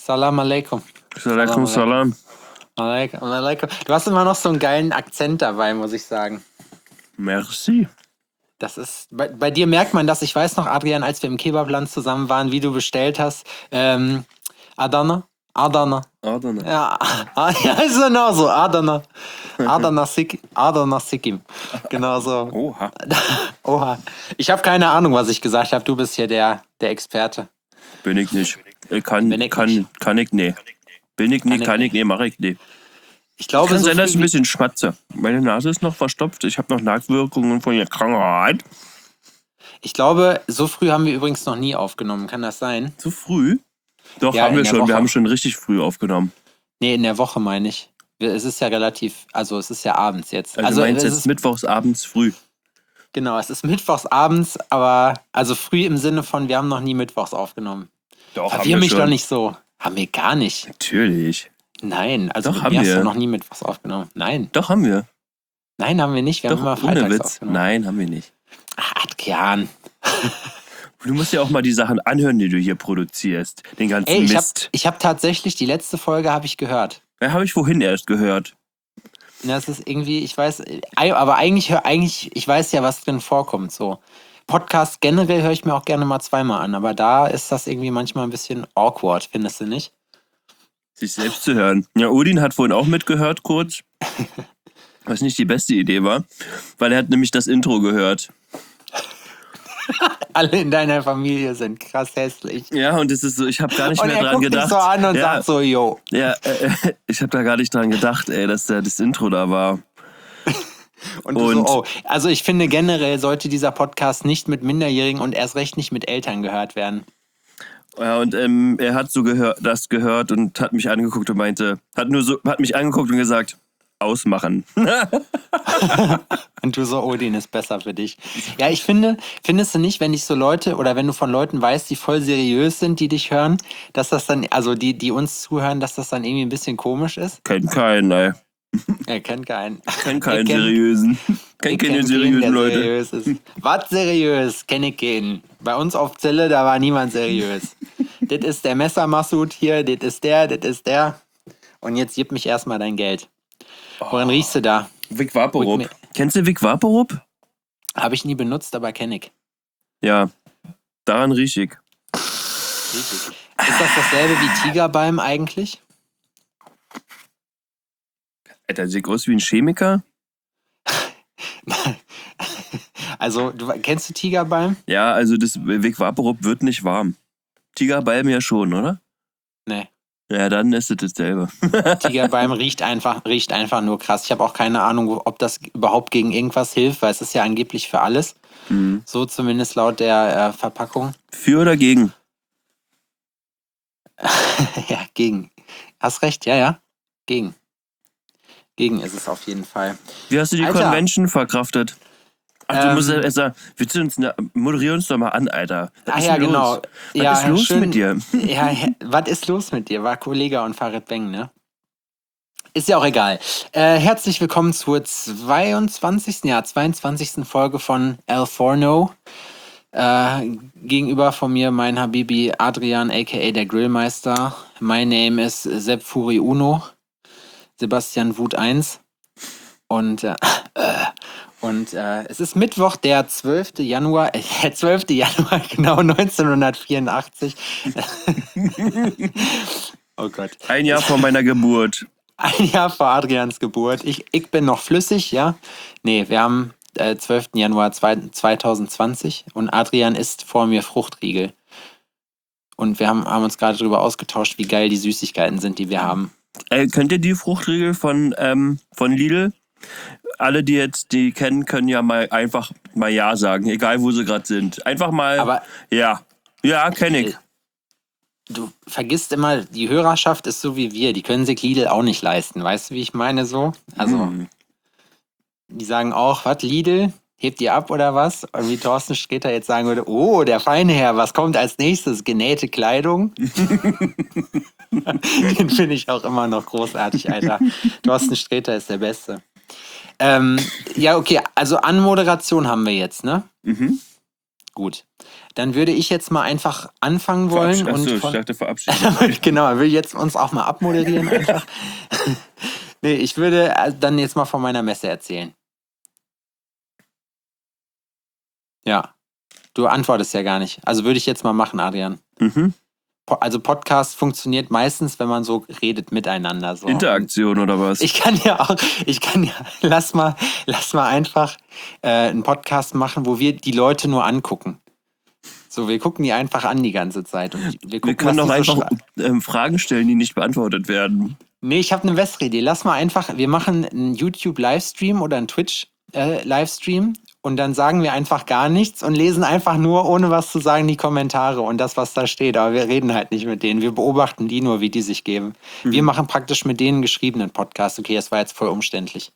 Salam alaikum. Alaikum salam. Alaikum. Du hast immer noch so einen geilen Akzent dabei, muss ich sagen. Merci. Das ist, bei dir merkt man das. Ich weiß noch, Adrian, als wir im Kebabland zusammen waren, wie du bestellt hast. Adana. Ja, ja, ist genau so. Adana Sikkim. Genau so. Oha. Oha. Ich habe keine Ahnung, was ich gesagt habe. Du bist hier der Experte. Bin ich nicht. Kann ich nicht. Bin ich nicht, kann ich nicht, mach ich nicht. Ich glaube, kann so sein, dass ich ein bisschen schmatze. Meine Nase ist noch verstopft. Ich habe noch Nachwirkungen von der Krankheit. Ich glaube, so früh haben wir übrigens noch nie aufgenommen. Kann das sein? So früh? Doch, Ja, haben wir schon. Woche. Wir haben schon richtig früh aufgenommen. Nee, in der Woche meine ich. Es ist ja relativ, also es ist ja abends jetzt. Also du meinst jetzt mittwochs abends früh? Genau, es ist mittwochs abends, aber also früh im Sinne von, wir haben noch nie mittwochs aufgenommen. Doch, Verwirr mich doch nicht so. Haben wir gar nicht. Natürlich. Nein, also doch, mit mir hast du noch nie mittwochs aufgenommen. Nein. Doch, haben wir. Nein, haben wir nicht. Wir haben immer freitags aufgenommen. Nein, haben wir nicht. Ach, Adrian. Du musst ja auch mal die Sachen anhören, die du hier produzierst. Den ganzen Mist. Ich hab tatsächlich, die letzte Folge habe ich gehört. Ja, habe ich vorhin erst gehört. Das ist irgendwie, ich weiß, aber eigentlich, ich weiß ja, was drin vorkommt, so. Podcast generell höre ich mir auch gerne mal zweimal an, aber da ist das irgendwie manchmal ein bisschen awkward, findest du nicht? Sich selbst zu hören. Ja, Odin hat vorhin auch mitgehört, kurz. Was nicht die beste Idee war, weil er hat nämlich das Intro gehört. Alle in deiner Familie sind krass hässlich. Ja, und es ist so, ich habe gar nicht mehr dran gedacht. Und er guckt dich so an und sagt so, yo. Ja, ich habe da gar nicht dran gedacht, dass da das Intro da war. Und so, oh. Also ich finde generell sollte dieser Podcast nicht mit Minderjährigen und erst recht nicht mit Eltern gehört werden. Ja, und er hat so das gehört und hat mich angeguckt und meinte, hat mich angeguckt und gesagt, ausmachen. Und du so, Odin ist besser für dich. Ja, ich finde, findest du nicht, wenn dich so Leute oder wenn du von Leuten weißt, die voll seriös sind, die dich hören, dass das dann, also die uns zuhören, dass das dann irgendwie ein bisschen komisch ist? Kennt keinen, ey. Er kennt keinen. Kennt keinen seriösen. Kennt keine seriösen Leute. Seriös ist. Was seriös? Kenn ich keinen. Bei uns auf Zelle, da war niemand seriös. Das ist der Messermasud hier, das ist der. Und jetzt gib mich erstmal dein Geld. Woran riechst du da? Vic Vaporub. Kennst du Vic Vaporub? Habe ich nie benutzt, aber kenne ich. Ja, daran riech ich. Richtig. Ist das dasselbe wie Tigerbalm eigentlich? Alter, sieht aus wie ein Chemiker? Also, kennst du Tigerbalm? Ja, also das Vic Vaporub wird nicht warm. Tigerbalm ja schon, oder? Nee. Ja, dann ist es dasselbe. Tigerbalm riecht einfach nur krass. Ich habe auch keine Ahnung, ob das überhaupt gegen irgendwas hilft, weil es ist ja angeblich für alles. Mhm. So zumindest laut der Verpackung. Für oder gegen? Ja, gegen. Hast recht, ja. Gegen. Gegen ist es auf jeden Fall. Wie hast du die Convention verkraftet? Ach, du musst ja sagen, moderier uns doch mal an, Alter. Was ist genau. Los? Was ist los mit dir? Ja, was ist los mit dir? War Kollega und Farid Beng, ne? Ist ja auch egal. Herzlich willkommen zur 22. Folge von El Forno. Gegenüber von mir mein Habibi Adrian, a.k.a. der Grillmeister. My name is Sepp Furi Uno. Sebastian Wut 1. Und es ist Mittwoch, der 12. Januar, genau 1984. Oh Gott. Ein Jahr vor meiner Geburt. Ein Jahr vor Adrians Geburt. Ich bin noch flüssig, ja. Nee, wir haben 12. Januar 2020 und Adrian isst vor mir Fruchtriegel. Und wir haben uns gerade darüber ausgetauscht, wie geil die Süßigkeiten sind, die wir haben. Könnt ihr die Fruchtriegel von Lidl? Alle, die kennen, können ja einfach mal Ja sagen, egal wo sie gerade sind. Einfach mal, aber ja. Ja, kenne ich. Du vergisst immer, die Hörerschaft ist so wie wir, die können sich Lidl auch nicht leisten. Weißt du, wie ich meine so? Also, die sagen auch, was, Lidl? Hebt ihr ab oder was? Und wie Thorsten Sträter jetzt sagen würde, oh, der feine Herr, was kommt als nächstes? Genähte Kleidung? Den finde ich auch immer noch großartig, Alter. Thorsten Sträter ist der Beste. Ja, okay, also Anmoderation haben wir jetzt, ne? Mhm. Gut. dann würde ich jetzt mal einfach anfangen wollen. Ich dachte verabschieden. Genau, will jetzt uns auch mal abmoderieren einfach. Nee, ich würde dann jetzt mal von meiner Messe erzählen. Ja, du antwortest ja gar nicht. Also würde ich jetzt mal machen, Adrian. Also Podcast funktioniert meistens, wenn man so redet miteinander. So. Interaktion oder was? Lass mal einfach einen Podcast machen, wo wir die Leute nur angucken. So, wir gucken die einfach an die ganze Zeit. Und wir können doch einfach Fragen stellen, die nicht beantwortet werden. Nee, ich habe eine bessere Idee. Wir machen einen YouTube-Livestream oder einen Twitch-Livestream und dann sagen wir einfach gar nichts und lesen einfach nur, ohne was zu sagen, die Kommentare und das, was da steht. Aber wir reden halt nicht mit denen. Wir beobachten die nur, wie die sich geben. Wir machen praktisch mit denen geschriebenen Podcast. Okay, das war jetzt voll umständlich.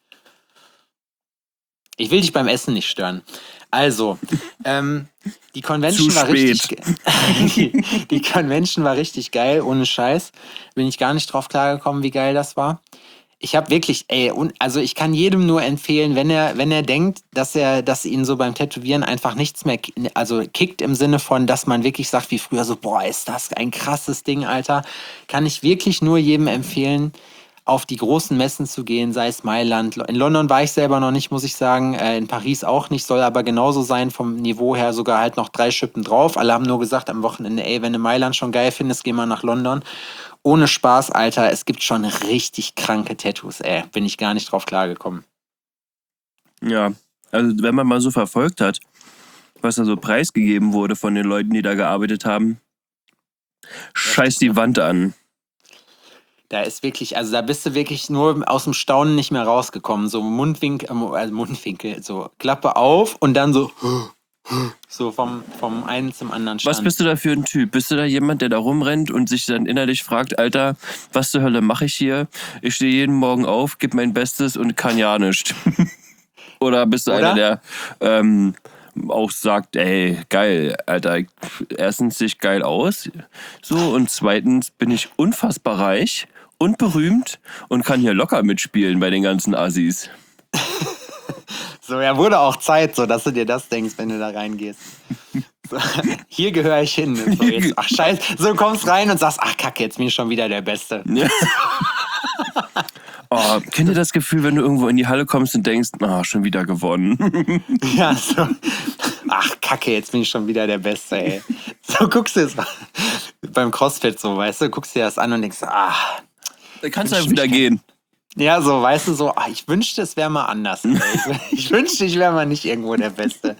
Ich will dich beim Essen nicht stören. Also, die Convention war richtig die Convention war richtig geil, ohne Scheiß. Bin ich gar nicht drauf klargekommen, wie geil das war. Ich habe wirklich, also ich kann jedem nur empfehlen, wenn er denkt, dass ihn so beim Tätowieren einfach nichts mehr, also kickt im Sinne von, dass man wirklich sagt, wie früher so, boah, ist das ein krasses Ding, Alter, kann ich wirklich nur jedem empfehlen, auf die großen Messen zu gehen, sei es Mailand. In London war ich selber noch nicht, muss ich sagen. In Paris auch nicht, soll aber genauso sein, vom Niveau her sogar halt noch 3 Schippen drauf. Alle haben nur gesagt am Wochenende, wenn du Mailand schon geil findest, geh mal nach London. Ohne Spaß, Alter, es gibt schon richtig kranke Tattoos, bin ich gar nicht drauf klargekommen. Ja, also wenn man mal so verfolgt hat, was da so preisgegeben wurde von den Leuten, die da gearbeitet haben, scheiß die Wand an. Da ist wirklich, also da bist du wirklich nur aus dem Staunen nicht mehr rausgekommen. So Mundwinkel, so Klappe auf und dann so vom einen zum anderen Stand. Was bist du da für ein Typ? Bist du da jemand, der da rumrennt und sich dann innerlich fragt, Alter, was zur Hölle mache ich hier? Ich stehe jeden Morgen auf, gebe mein Bestes und kann ja nichts. Oder bist du einer, der auch sagt, ey, geil, Alter, erstens sehe ich geil aus, so, und zweitens bin ich unfassbar reich und berühmt und kann hier locker mitspielen bei den ganzen Assis. So, ja, wurde auch Zeit, so, dass du dir das denkst, wenn du da reingehst. So, hier gehöre ich hin. So, jetzt, ach, scheiße. So, kommst rein und sagst, ach, kacke, jetzt bin ich schon wieder der Beste. Ja. Oh, kennt ihr das Gefühl, wenn du irgendwo in die Halle kommst und denkst, schon wieder gewonnen? Ja, so. Ach, kacke, jetzt bin ich schon wieder der Beste, ey. So, guckst du es beim CrossFit so, weißt du, guckst dir das an und denkst, da kannst du einfach wieder gehen. Ja, so, weißt du, so, ich wünschte, es wäre mal anders. Ich wünschte, ich wäre mal nicht irgendwo der Beste.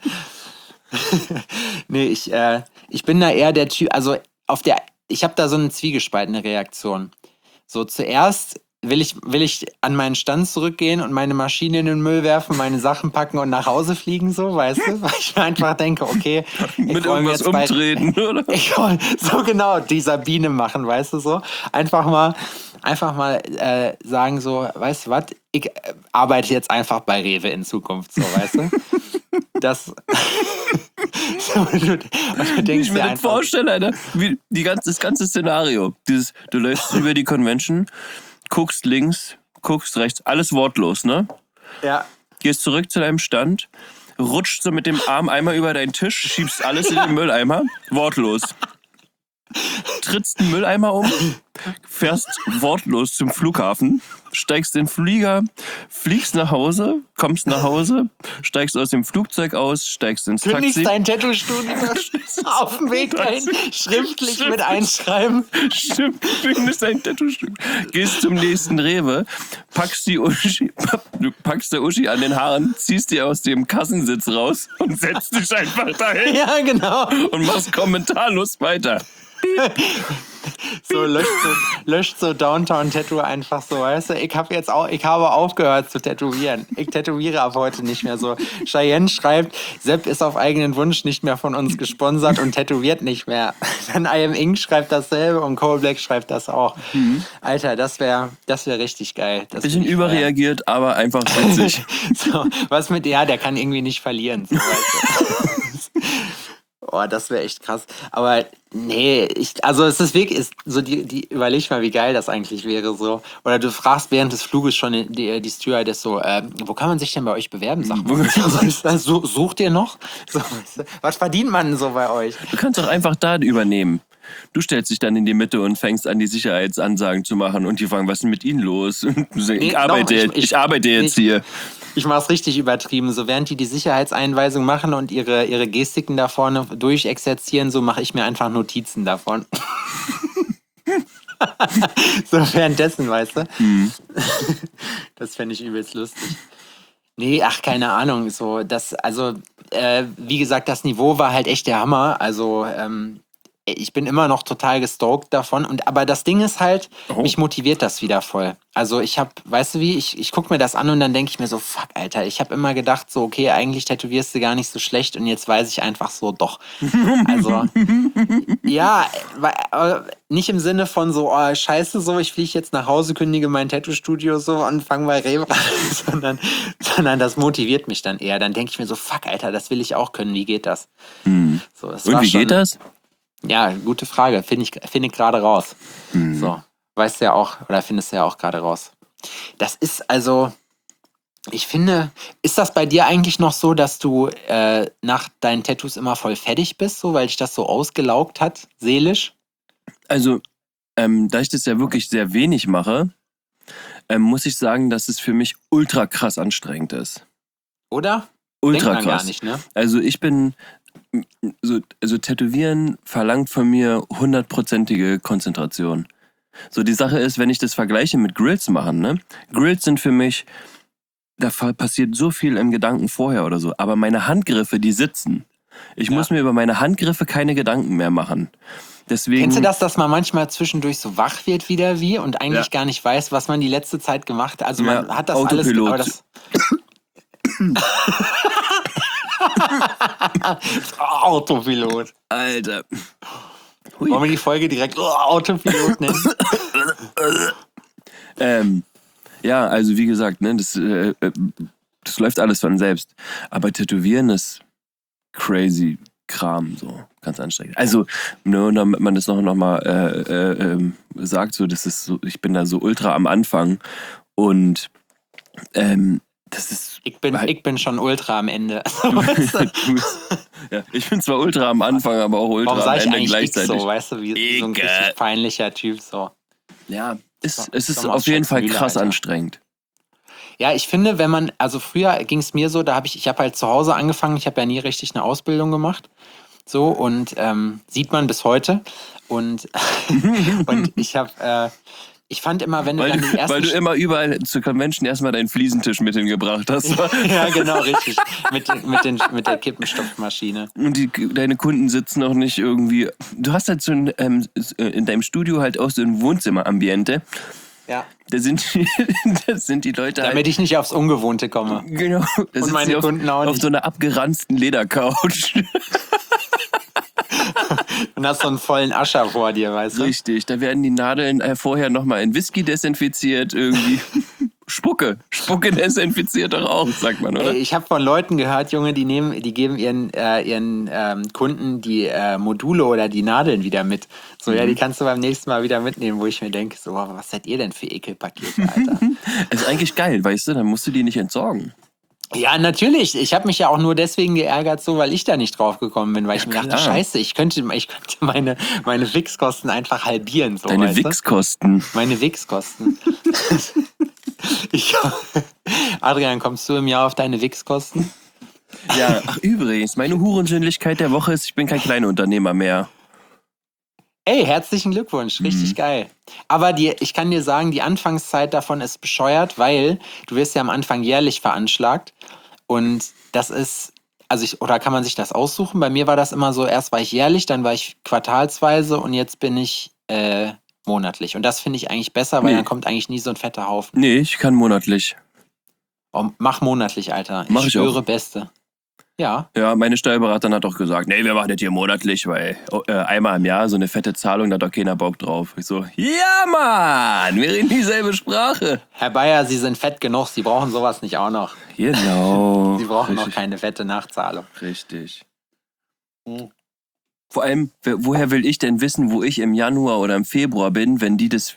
Nee, ich bin da eher der Typ, also ich habe da so eine zwiegespaltene Reaktion. So, zuerst will ich an meinen Stand zurückgehen und meine Maschine in den Müll werfen, meine Sachen packen und nach Hause fliegen, so, weißt du? Weil ich mir einfach denke, okay, mit irgendwas umtreten, oder? So genau, die Sabine machen, weißt du, so. Einfach mal sagen so, weißt du was, ich arbeite jetzt einfach bei Rewe in Zukunft, so, weißt du? Das so, und du denkst ich mir dir das vorstelle, Alter, wie das ganze Szenario. Du läufst über die Convention, guckst links, guckst rechts, alles wortlos, ne? Ja. Gehst zurück zu deinem Stand, rutscht so mit dem Arm einmal über deinen Tisch, schiebst alles in den Mülleimer, wortlos. Trittst einen Mülleimer um, fährst wortlos zum Flughafen, steigst in den Flieger, fliegst nach Hause, kommst nach Hause, steigst aus dem Flugzeug aus, steigst ins Taxi. Kündigst dein Tattoo-Studio auf dem Weg dahin, schriftlich mit einschreiben. Stimmt, kündigst dein Tattoo-Studio. Gehst zum nächsten Rewe, packst der Uschi an den Haaren, ziehst die aus dem Kassensitz raus und setzt dich einfach dahin. Ja, genau. Und machst kommentarlos weiter. So löscht so Downtown-Tattoo einfach so, weißt du? Ich habe aufgehört zu tätowieren. Ich tätowiere ab heute nicht mehr so. Cheyenne schreibt, Sepp ist auf eigenen Wunsch nicht mehr von uns gesponsert und tätowiert nicht mehr. Dann I Am Ink schreibt dasselbe und Cole Black schreibt das auch. Alter, das wär richtig geil. Bisschen überreagiert, aber einfach witzig. So, was mit der kann irgendwie nicht verlieren. So, weißt du? Oh, das wäre echt krass. Aber nee, also es ist wirklich, überleg mal, wie geil das eigentlich wäre so. Oder du fragst während des Fluges schon die Stewardess so, wo kann man sich denn bei euch bewerben, sag mal. Sucht ihr noch? So, was verdient man so bei euch? Du kannst doch einfach da übernehmen. Du stellst dich dann in die Mitte und fängst an, die Sicherheitsansagen zu machen und die fragen, was ist denn mit ihnen los? Und du sagst, ich arbeite jetzt hier. Ich mach's richtig übertrieben. So während die Sicherheitseinweisung machen und ihre Gestiken da vorne durchexerzieren, so mache ich mir einfach Notizen davon. So währenddessen, weißt du? Das fände ich übelst lustig. Nee, ach, keine Ahnung. So, wie gesagt, das Niveau war halt echt der Hammer. Also, ich bin immer noch total gestoked davon. Aber das Ding ist halt, mich motiviert das wieder voll. Also weißt du wie, ich gucke mir das an und dann denke ich mir so, fuck, Alter, ich habe immer gedacht so, okay, eigentlich tätowierst du gar nicht so schlecht und jetzt weiß ich einfach so, doch. Also, ja, nicht im Sinne von so, oh, scheiße, so, ich fliege jetzt nach Hause, kündige mein Tattoo-Studio so und fange bei Rewe an, sondern das motiviert mich dann eher. Dann denke ich mir so, fuck, Alter, das will ich auch können, wie geht das? So, und wie geht das? Ja, gute Frage. Finde ich gerade raus. So, weißt du ja auch, oder findest du ja auch gerade raus. Das ist also, ich finde, ist das bei dir eigentlich noch so, dass du nach deinen Tattoos immer voll fertig bist, so, weil dich das so ausgelaugt hat, seelisch? Also, da ich das ja wirklich sehr wenig mache, muss ich sagen, dass es für mich ultra krass anstrengend ist. Oder? Ultra Denkt man krass. Gar nicht, ne? Also ich bin so Tätowieren verlangt von mir 100%ige Konzentration. So, die Sache ist, wenn ich das vergleiche mit Grills machen, ne? Grills sind für mich, da passiert so viel im Gedanken vorher oder so, aber meine Handgriffe, die sitzen. Ich muss mir über meine Handgriffe keine Gedanken mehr machen. Deswegen, kennst du das, dass man manchmal zwischendurch so wach wird wieder und eigentlich gar nicht weiß, was man die letzte Zeit gemacht hat? Also man hat das Autopilot. alles... Autopilot. Alter. Hui. Wollen wir die Folge direkt Autopilot nennen? Ja, also wie gesagt, ne, das läuft alles von selbst. Aber Tätowieren ist crazy Kram, so ganz anstrengend. Also, nur damit man das noch mal sagt, so, das ist so, ich bin da so ultra am Anfang und das ist. Ich bin schon ultra am Ende. Ja, ich bin zwar ultra am Anfang, aber auch ultra am Ende gleichzeitig. So, weißt du, wie so ein richtig peinlicher Typ so. Ja, es ist auf jeden Fall krass anstrengend. Ja, ich finde, wenn man, also früher ging es mir so, ich habe halt zu Hause angefangen, ich habe ja nie richtig eine Ausbildung gemacht. So, und sieht man bis heute. Und ich fand immer, wenn du dann die ersten... Weil du immer überall zur Convention erstmal deinen Fliesentisch mit hingebracht hast. Ja, genau, richtig. Mit der Kippenstopfmaschine. Und deine Kunden sitzen auch nicht irgendwie... Du hast halt so in deinem Studio halt auch so ein Wohnzimmerambiente. Ja. Da sind die Leute damit ich nicht aufs Ungewohnte komme. Genau. Und meine Kunden auch nicht. Auf so einer abgeranzten Ledercouch. Und hast so einen vollen Ascher vor dir, weißt du? Richtig, da werden die Nadeln vorher nochmal in Whisky desinfiziert, irgendwie. Spucke desinfiziert doch auch, sagt man, oder? Ich habe von Leuten gehört, Junge, die geben ihren Kunden die Module oder die Nadeln wieder mit. So, ja, die kannst du beim nächsten Mal wieder mitnehmen, wo ich mir denke, so, was seid ihr denn für Ekelpakete, Alter? Das ist eigentlich geil, weißt du, dann musst du die nicht entsorgen. Ja, natürlich. Ich habe mich ja auch nur deswegen geärgert, so, weil ich da nicht drauf gekommen bin, weil ich mir dachte, scheiße, ich könnte meine Fixkosten einfach halbieren. So, deine Fixkosten? Meine Fixkosten. Adrian, kommst du im Jahr auf deine Fixkosten? Ja, ach übrigens, meine Hurensündlichkeit der Woche ist, ich bin kein Kleinunternehmer mehr. Ey, herzlichen Glückwunsch, richtig geil. Aber ich kann dir sagen, die Anfangszeit davon ist bescheuert, weil du wirst ja am Anfang jährlich veranschlagt und das ist, oder kann man sich das aussuchen? Bei mir war das immer so, erst war ich jährlich, dann war ich quartalsweise und jetzt bin ich monatlich. Und das finde ich eigentlich besser, weil dann kommt eigentlich nie so ein fetter Haufen. Nee, ich kann monatlich. Oh, mach monatlich, Alter. Mach ich schwöre auch. Beste. Ja. Ja, meine Steuerberaterin hat auch gesagt, nee, wir machen das hier monatlich, weil einmal im Jahr so eine fette Zahlung, da hat doch keiner Bock drauf. Ich so, ja Mann, wir reden dieselbe Sprache. Herr Bayer, Sie sind fett genug, Sie brauchen sowas nicht auch noch. Genau. Sie brauchen noch keine fette Nachzahlung. Richtig. Vor allem, woher will ich denn wissen, wo ich im Januar oder im Februar bin, wenn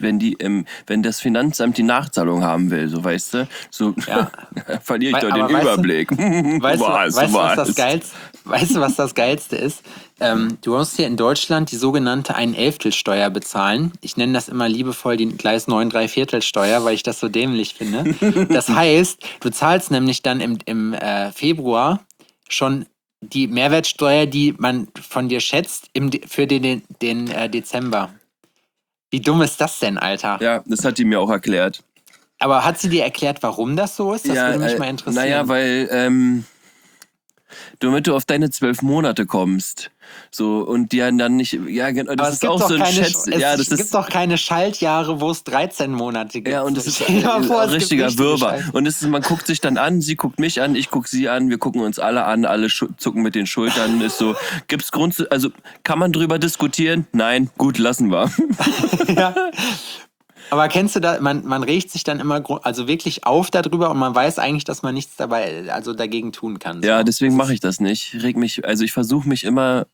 das Finanzamt die Nachzahlung haben will, so weißt du? So Ja. verliere ich doch den Überblick. Weißt du, was das Geilste ist? Du musst hier in Deutschland die sogenannte Ein-Elftel-Steuer bezahlen. Ich nenne das immer liebevoll die Gleis 9 3/4-Steuer, weil ich das so dämlich finde. Das heißt, du zahlst nämlich dann im Februar schon die Mehrwertsteuer, die man von dir schätzt, für den Dezember. Wie dumm ist das denn, Alter? Ja, das hat die mir auch erklärt. Aber hat sie dir erklärt, warum das so ist? Das würde mich mal interessieren. Naja, weil damit du auf deine 12 Monate kommst. So, und die dann nicht. Ja, genau. Das ist auch so ein Schätz. Es gibt doch keine Schaltjahre, wo es 13 Monate gibt. Ja, und das ist ein richtiger Wirrwarr. Und man guckt sich dann an, sie guckt mich an, ich guck sie an, wir gucken uns alle an, alle zucken mit den Schultern. Ist so, gibt's also kann man drüber diskutieren? Nein, gut, lassen wir. Ja. Aber kennst du da, man regt sich dann immer also wirklich auf darüber und man weiß eigentlich, dass man nichts dagegen tun kann. So. Ja, deswegen mache ich das nicht. Ich versuche mich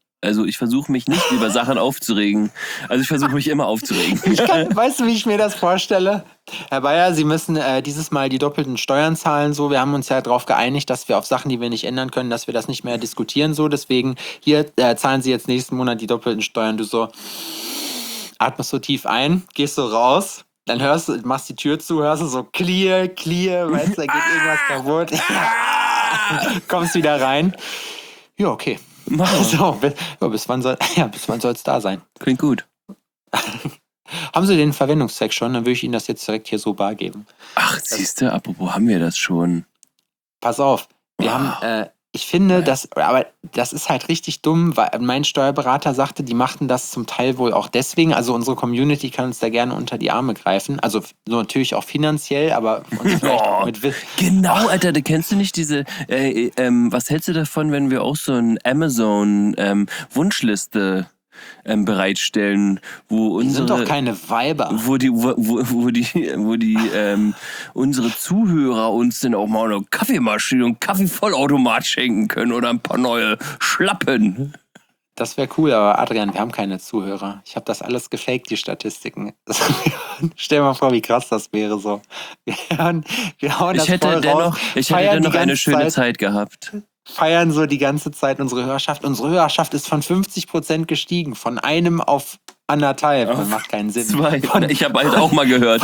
nicht über Sachen aufzuregen. Also ich versuche mich immer aufzuregen. Weißt du, wie ich mir das vorstelle? Herr Bayer, Sie müssen dieses Mal die doppelten Steuern zahlen. So, wir haben uns ja darauf geeinigt, dass wir auf Sachen, die wir nicht ändern können, dass wir das nicht mehr diskutieren. So, deswegen hier zahlen Sie jetzt nächsten Monat die doppelten Steuern. Du so atmest so tief ein, gehst so raus, dann machst die Tür zu, hörst du so clear, weißt du, da geht irgendwas kaputt. Kommst wieder rein. Ja, okay. So, bis wann soll es da sein? Klingt gut. Haben Sie den Verwendungszweck schon? Dann würde ich Ihnen das jetzt direkt hier so bar geben. Ach, siehst du, apropos haben wir das schon. Pass auf, wir haben, ich finde, aber das ist halt richtig dumm, weil mein Steuerberater sagte, die machten das zum Teil wohl auch deswegen, also unsere Community kann uns da gerne unter die Arme greifen, also natürlich auch finanziell, aber uns vielleicht auch mit Genau, Alter, kennst du nicht diese, was hältst du davon, wenn wir auch so ein Amazon Wunschliste bereitstellen, wo unsere... Die sind doch keine Weiber. Wo die unsere Zuhörer uns dann auch mal eine Kaffeemaschine und Kaffeevollautomat schenken können oder ein paar neue Schlappen. Das wäre cool, aber Adrian, wir haben keine Zuhörer. Ich habe das alles gefaked, die Statistiken. Stell dir mal vor, wie krass das wäre so. Ich hätte dennoch eine schöne Zeit gehabt. Feiern so die ganze Zeit unsere Hörerschaft. Unsere Hörerschaft ist von 50% gestiegen. Von 1 auf 1,5. Das macht keinen Sinn. 2. Ich habe halt auch mal gehört.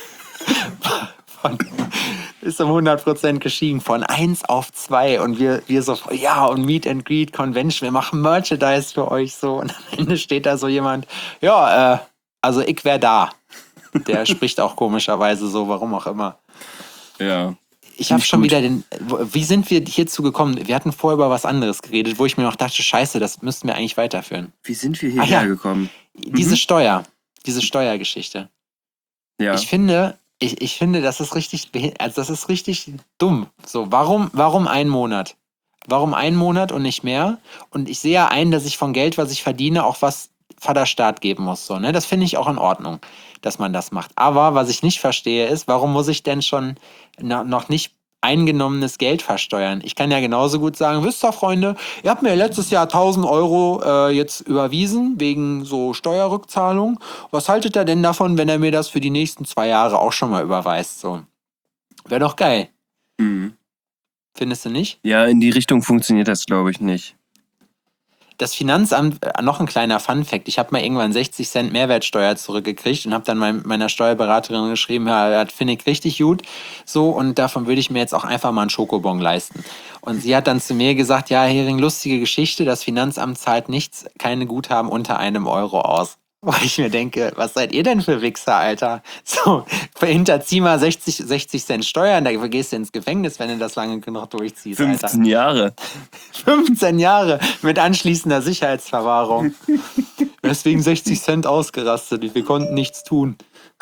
Ist um 100% gestiegen. Von 1 auf 2. Und wir so, ja, und Meet and Greet Convention. Wir machen Merchandise für euch so. Und am Ende steht da so jemand, ja, also ich wäre da. Der spricht auch komischerweise so, warum auch immer. Ja. Ich habe schon wieder wie sind wir hierzu gekommen? Wir hatten vorher über was anderes geredet, wo ich mir noch dachte, scheiße, das müssten wir eigentlich weiterführen. Wie sind wir hierher gekommen? Diese Steuergeschichte. Ja. Ich finde, das ist richtig, das ist richtig dumm. So, warum 1 Monat? Warum 1 Monat und nicht mehr? Und ich sehe ja ein, dass ich von Geld, was ich verdiene, auch was Vaterstaat geben muss. So, ne? Das finde ich auch in Ordnung, dass man das macht. Aber was ich nicht verstehe ist, warum muss ich denn schon noch nicht eingenommenes Geld versteuern? Ich kann ja genauso gut sagen, wisst ihr, Freunde, ihr habt mir letztes Jahr 1.000 Euro jetzt überwiesen, wegen so Steuerrückzahlung. Was haltet ihr denn davon, wenn er mir das für die nächsten 2 Jahre auch schon mal überweist? So. Wäre doch geil. Mhm. Findest du nicht? Ja, in die Richtung funktioniert das, glaube ich, nicht. Das Finanzamt, noch ein kleiner Funfact, ich habe mal irgendwann 60 Cent Mehrwertsteuer zurückgekriegt und habe dann meiner Steuerberaterin geschrieben, ja, das finde ich richtig gut, so, und davon würde ich mir jetzt auch einfach mal einen Schokobon leisten. Und sie hat dann zu mir gesagt, ja, Hering, lustige Geschichte, das Finanzamt zahlt keine Guthaben unter 1 Euro aus. Wo ich mir denke, was seid ihr denn für Wichser, Alter? So, hinterzieh mal 60 Cent Steuern, da gehst du ins Gefängnis, wenn du das lange genug durchziehst, 15 Alter. Jahre. 15 Jahre mit anschließender Sicherheitsverwahrung. Deswegen 60 Cent ausgerastet. Wir konnten nichts tun.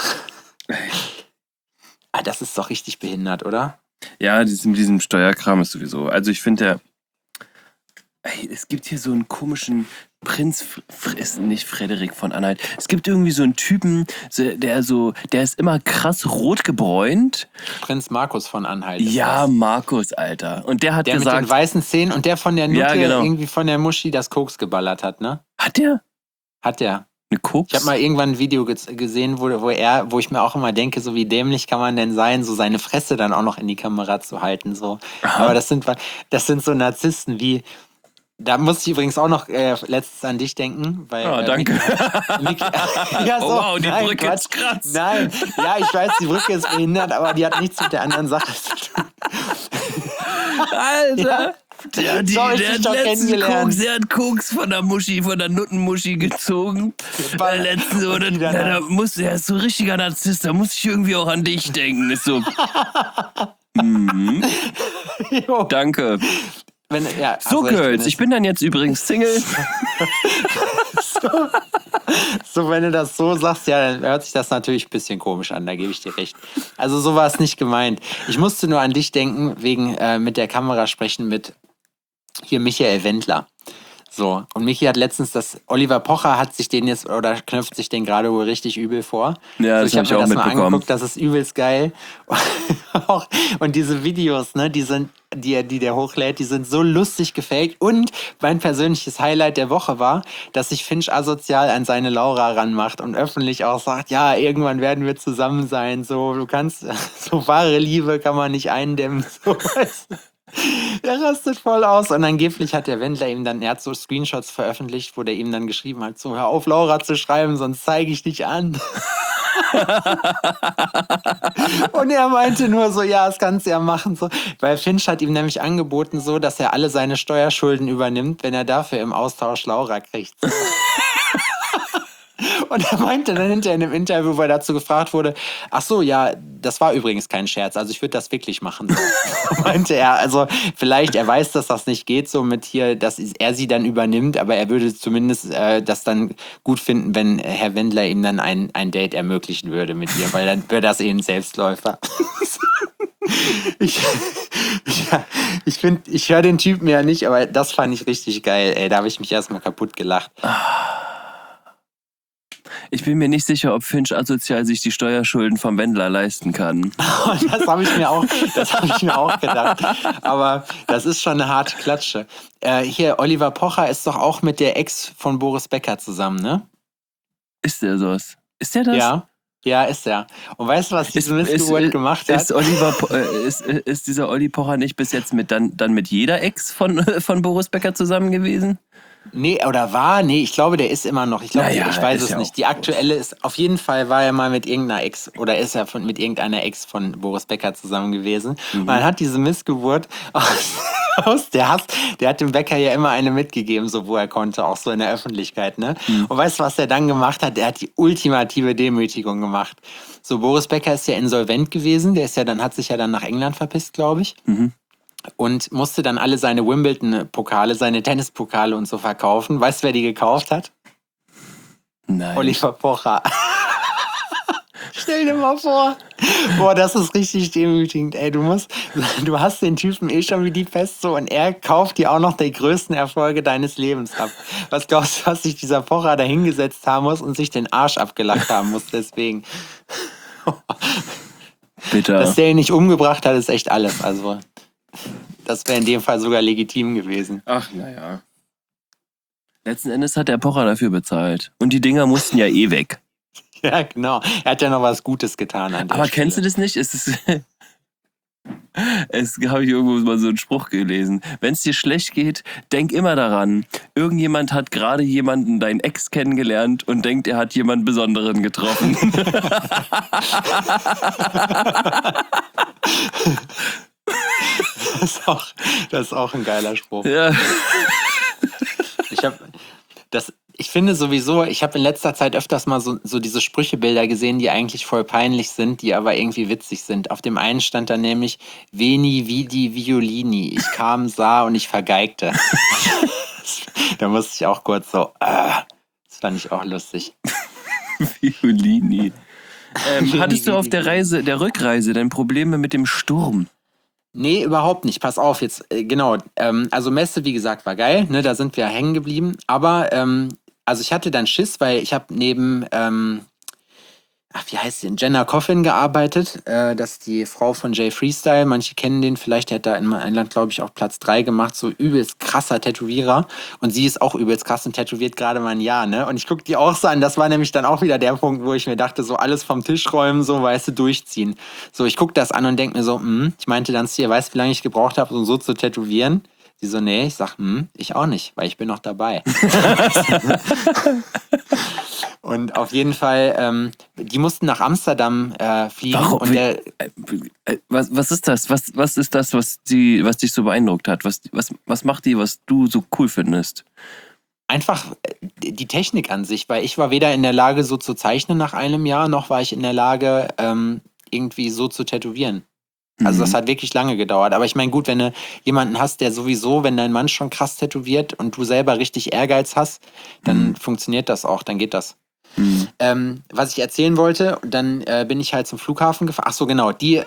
Das ist doch richtig behindert, oder? Ja, mit diesem Steuerkram ist sowieso. Also ich finde es gibt hier so einen komischen ist nicht Frederik von Anhalt. Es gibt irgendwie so einen Typen, der ist immer krass rot gebräunt. Prinz Markus von Anhalt. Ja, Markus, Alter. Und der hat gesagt... Der mit den weißen Zähnen und der von der Nutte irgendwie von der Muschi das Koks geballert hat, ne? Hat der? Hat der. Eine Koks? Ich habe mal irgendwann ein Video gesehen, wo ich mir auch immer denke, so wie dämlich kann man denn sein, so seine Fresse dann auch noch in die Kamera zu halten, so. Aha. Aber das sind so Narzissten wie... Da muss ich übrigens auch noch letztens an dich denken. Weil, danke. Ja, so, wow, die Brücke ist krass. Nein, ja, ich weiß, die Brücke ist behindert, aber die hat nichts mit der anderen Sache zu tun. Alter, ja. der hat Koks von der Muschi, von der Nuttenmuschi gezogen. Der ist so richtiger Narzisst, da muss ich irgendwie auch an dich denken. Ist so. Danke. Girls, ich bin dann jetzt übrigens Single. So, wenn du das so sagst, ja, dann hört sich das natürlich ein bisschen komisch an, da gebe ich dir recht. Also so war es nicht gemeint. Ich musste nur an dich denken, wegen mit der Kamera sprechen mit hier Michael Wendler. So, und Michi hat letztens Oliver Pocher hat sich den jetzt, oder knöpft sich den gerade wohl richtig übel vor. Ja, so, ich habe mir das mal angeguckt, das ist übelst geil. Und diese Videos, ne, die der hochlädt, die sind so lustig gefaked. Und mein persönliches Highlight der Woche war, dass sich Finch asozial an seine Laura ranmacht und öffentlich auch sagt, ja, irgendwann werden wir zusammen sein, so, du kannst, so wahre Liebe kann man nicht eindämmen, so, weißt du. Der rastet voll aus und angeblich hat der Wendler ihm dann, er hat so Screenshots veröffentlicht, wo der ihm dann geschrieben hat, so hör auf Laura zu schreiben, sonst zeige ich dich an. Und er meinte nur so, ja, das kannst du ja machen, so, weil Finch hat ihm nämlich angeboten, so, dass er alle seine Steuerschulden übernimmt, wenn er dafür im Austausch Laura kriegt. So. Und er meinte dann hinterher in einem Interview, wo er dazu gefragt wurde, ach so, ja, das war übrigens kein Scherz, also ich würde das wirklich machen. So. Meinte er, also vielleicht, er weiß, dass das nicht geht, so mit hier, dass er sie dann übernimmt, aber er würde zumindest das dann gut finden, wenn Herr Wendler ihm dann ein Date ermöglichen würde mit ihr, weil dann wäre das eben ein Selbstläufer. Ich höre den Typen ja nicht, aber das fand ich richtig geil, ey, da habe ich mich erstmal kaputt gelacht. Ich bin mir nicht sicher, ob Finch asozial sich die Steuerschulden vom Wendler leisten kann. Das habe ich mir auch gedacht. Aber das ist schon eine harte Klatsche. Hier, Oliver Pocher ist doch auch mit der Ex von Boris Becker zusammen, ne? Ist der sowas? Ist der das? Ja, ist er. Und weißt du, was diese Missgeburt gemacht hat? Ist dieser Olli Pocher nicht bis jetzt dann mit jeder Ex von Boris Becker zusammen gewesen? Nee, oder war? Nee, ich glaube, der ist immer noch. Ich weiß es nicht. Die aktuelle ist, auf jeden Fall war er mal mit irgendeiner Ex, oder ist er mit irgendeiner Ex von Boris Becker zusammen gewesen. Mhm. Und dann hat diese Missgeburt der hat dem Becker ja immer eine mitgegeben, so wo er konnte, auch so in der Öffentlichkeit, ne? Mhm. Und weißt du, was er dann gemacht hat? Der hat die ultimative Demütigung gemacht. So, Boris Becker ist ja insolvent gewesen, hat sich ja dann nach England verpisst, glaube ich. Mhm. Und musste dann alle seine Wimbledon-Pokale, seine Tennispokale und so verkaufen. Weißt du, wer die gekauft hat? Nein. Oliver Pocher. Stell dir mal vor. Boah, das ist richtig demütigend. Ey, du hast den Typen eh schon wie die Pest so und er kauft dir auch noch die größten Erfolge deines Lebens ab. Was glaubst du, was sich dieser Pocher da hingesetzt haben muss und sich den Arsch abgelacht haben muss deswegen? Bitte. Dass der ihn nicht umgebracht hat, ist echt alles. Also... Das wäre in dem Fall sogar legitim gewesen. Ach, naja. Letzten Endes hat der Pocher dafür bezahlt. Und die Dinger mussten ja eh weg. Ja, genau. Er hat ja noch was Gutes getan an der Aber Stelle. Kennst du das nicht? Habe ich irgendwo mal so einen Spruch gelesen. Wenn es dir schlecht geht, denk immer daran. Irgendjemand hat gerade jemanden, dein Ex, kennengelernt und denkt, er hat jemanden Besonderen getroffen. Das ist auch ein geiler Spruch. Ja. Ich finde sowieso, ich habe in letzter Zeit öfters mal so diese Sprüchebilder gesehen, die eigentlich voll peinlich sind, die aber irgendwie witzig sind. Auf dem einen stand da nämlich Veni, Vidi, Violini. Ich kam, sah und ich vergeigte. Da musste ich auch kurz so, das fand ich auch lustig. Violini. Hattest du auf der Rückreise denn Probleme mit dem Sturm? Nee, überhaupt nicht. Pass auf, jetzt, genau. Also Messe, wie gesagt, war geil, ne? Da sind wir hängen geblieben. Aber, also ich hatte dann Schiss, weil ich habe neben, wie heißt sie, Jenna Coffin gearbeitet. Das ist die Frau von Jay Freestyle. Manche kennen den vielleicht. Der hat da in Mailand, glaube ich, auch Platz 3 gemacht. So übelst krasser Tätowierer. Und sie ist auch übelst krass und tätowiert gerade mal ein Jahr, ne? Und ich gucke die auch so an. Das war nämlich dann auch wieder der Punkt, wo ich mir dachte, so alles vom Tisch räumen, so, weißt du, durchziehen. So, ich gucke das an und denke mir so, ich meinte dann zu ihr, weißt du, wie lange ich gebraucht habe, um so zu tätowieren? Sie so, nee, ich sag, ich auch nicht, weil ich bin noch dabei. Und auf jeden Fall, die mussten nach Amsterdam fliegen. Warum? Und Was ist das? Was ist das, was dich so beeindruckt hat? Was macht die, was du so cool findest? Einfach die Technik an sich, weil ich war weder in der Lage, so zu zeichnen nach einem Jahr, noch war ich in der Lage, irgendwie so zu tätowieren. Also das hat wirklich lange gedauert. Aber ich meine, gut, wenn du jemanden hast, der sowieso, wenn dein Mann schon krass tätowiert und du selber richtig Ehrgeiz hast, dann funktioniert das auch, dann geht das. Was ich erzählen wollte, dann bin ich halt zum Flughafen gefahren. Ach so, genau,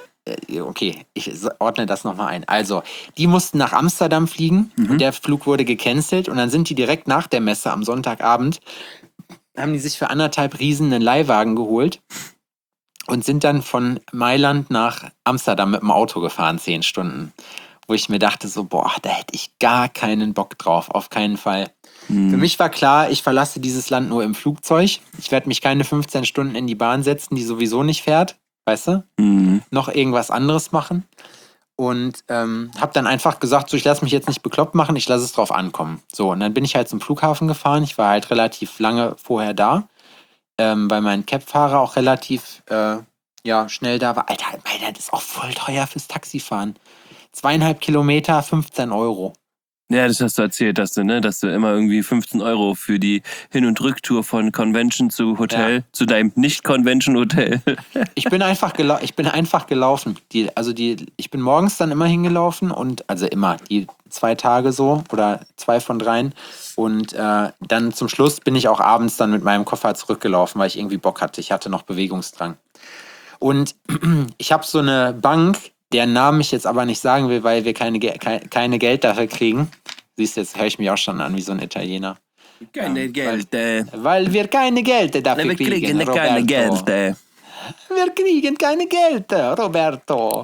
okay, ich ordne das nochmal ein. Also, die mussten nach Amsterdam fliegen und der Flug wurde gecancelt und dann sind die direkt nach der Messe am Sonntagabend, haben die sich für 1,5 Riesen einen Leihwagen geholt und sind dann von Mailand nach Amsterdam mit dem Auto gefahren, 10 Stunden. Wo ich mir dachte so, boah, da hätte ich gar keinen Bock drauf, auf keinen Fall. Für mich war klar, ich verlasse dieses Land nur im Flugzeug. Ich werde mich keine 15 Stunden in die Bahn setzen, die sowieso nicht fährt, weißt du? Noch irgendwas anderes machen. Und habe dann einfach gesagt, so, ich lasse mich jetzt nicht bekloppt machen, ich lasse es drauf ankommen. So, und dann bin ich halt zum Flughafen gefahren. Ich war halt relativ lange vorher da, weil mein Cab-Fahrer auch relativ schnell da war. Alter, Mailand ist auch voll teuer fürs Taxifahren. 2,5 Kilometer, 15 Euro. Ja, das hast du erzählt, dass du immer irgendwie 15 Euro für die Hin- und Rücktour von Convention zu Hotel, zu deinem Nicht-Convention-Hotel. Ich bin einfach gelaufen. Ich bin morgens dann immer hingelaufen und, also immer, die 2 Tage so oder 2 von 3. Und dann zum Schluss bin ich auch abends dann mit meinem Koffer zurückgelaufen, weil ich irgendwie Bock hatte. Ich hatte noch Bewegungsdrang. Und ich habe so eine Bank, deren Namen ich jetzt aber nicht sagen will, weil wir keine Geld dafür kriegen. Siehst du, jetzt höre ich mich auch schon an wie so ein Italiener. Keine Geld. Weil wir keine Geld dafür kriegen, Wir kriegen Roberto. keine Geld. Wir kriegen keine Geld, Roberto.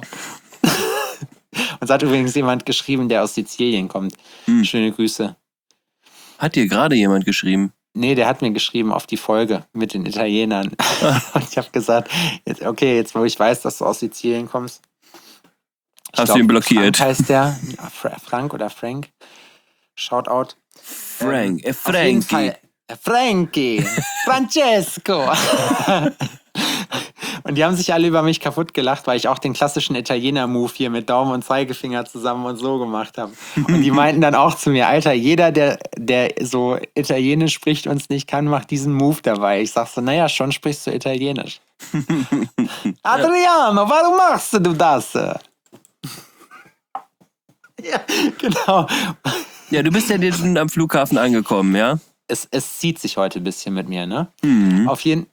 Uns hat übrigens jemand geschrieben, der aus Sizilien kommt. Schöne Grüße. Hat dir gerade jemand geschrieben? Nee, der hat mir geschrieben auf die Folge mit den Italienern. Und ich habe gesagt, jetzt wo ich weiß, dass du aus Sizilien kommst. Hast du ihn blockiert? Frank heißt der. Frank oder Frank. Shoutout. Frankie. Frankie. Francesco. Und die haben sich alle über mich kaputt gelacht, weil ich auch den klassischen Italiener-Move hier mit Daumen und Zeigefinger zusammen und so gemacht habe. Und die meinten dann auch zu mir, Alter, jeder, der so Italienisch spricht und es nicht kann, macht diesen Move dabei. Ich sag so, naja, schon sprichst du Italienisch. Adriano, warum machst du das? Ja, genau. Ja, du bist ja jetzt schon am Flughafen angekommen, ja? Es zieht sich heute ein bisschen mit mir, ne? Auf jeden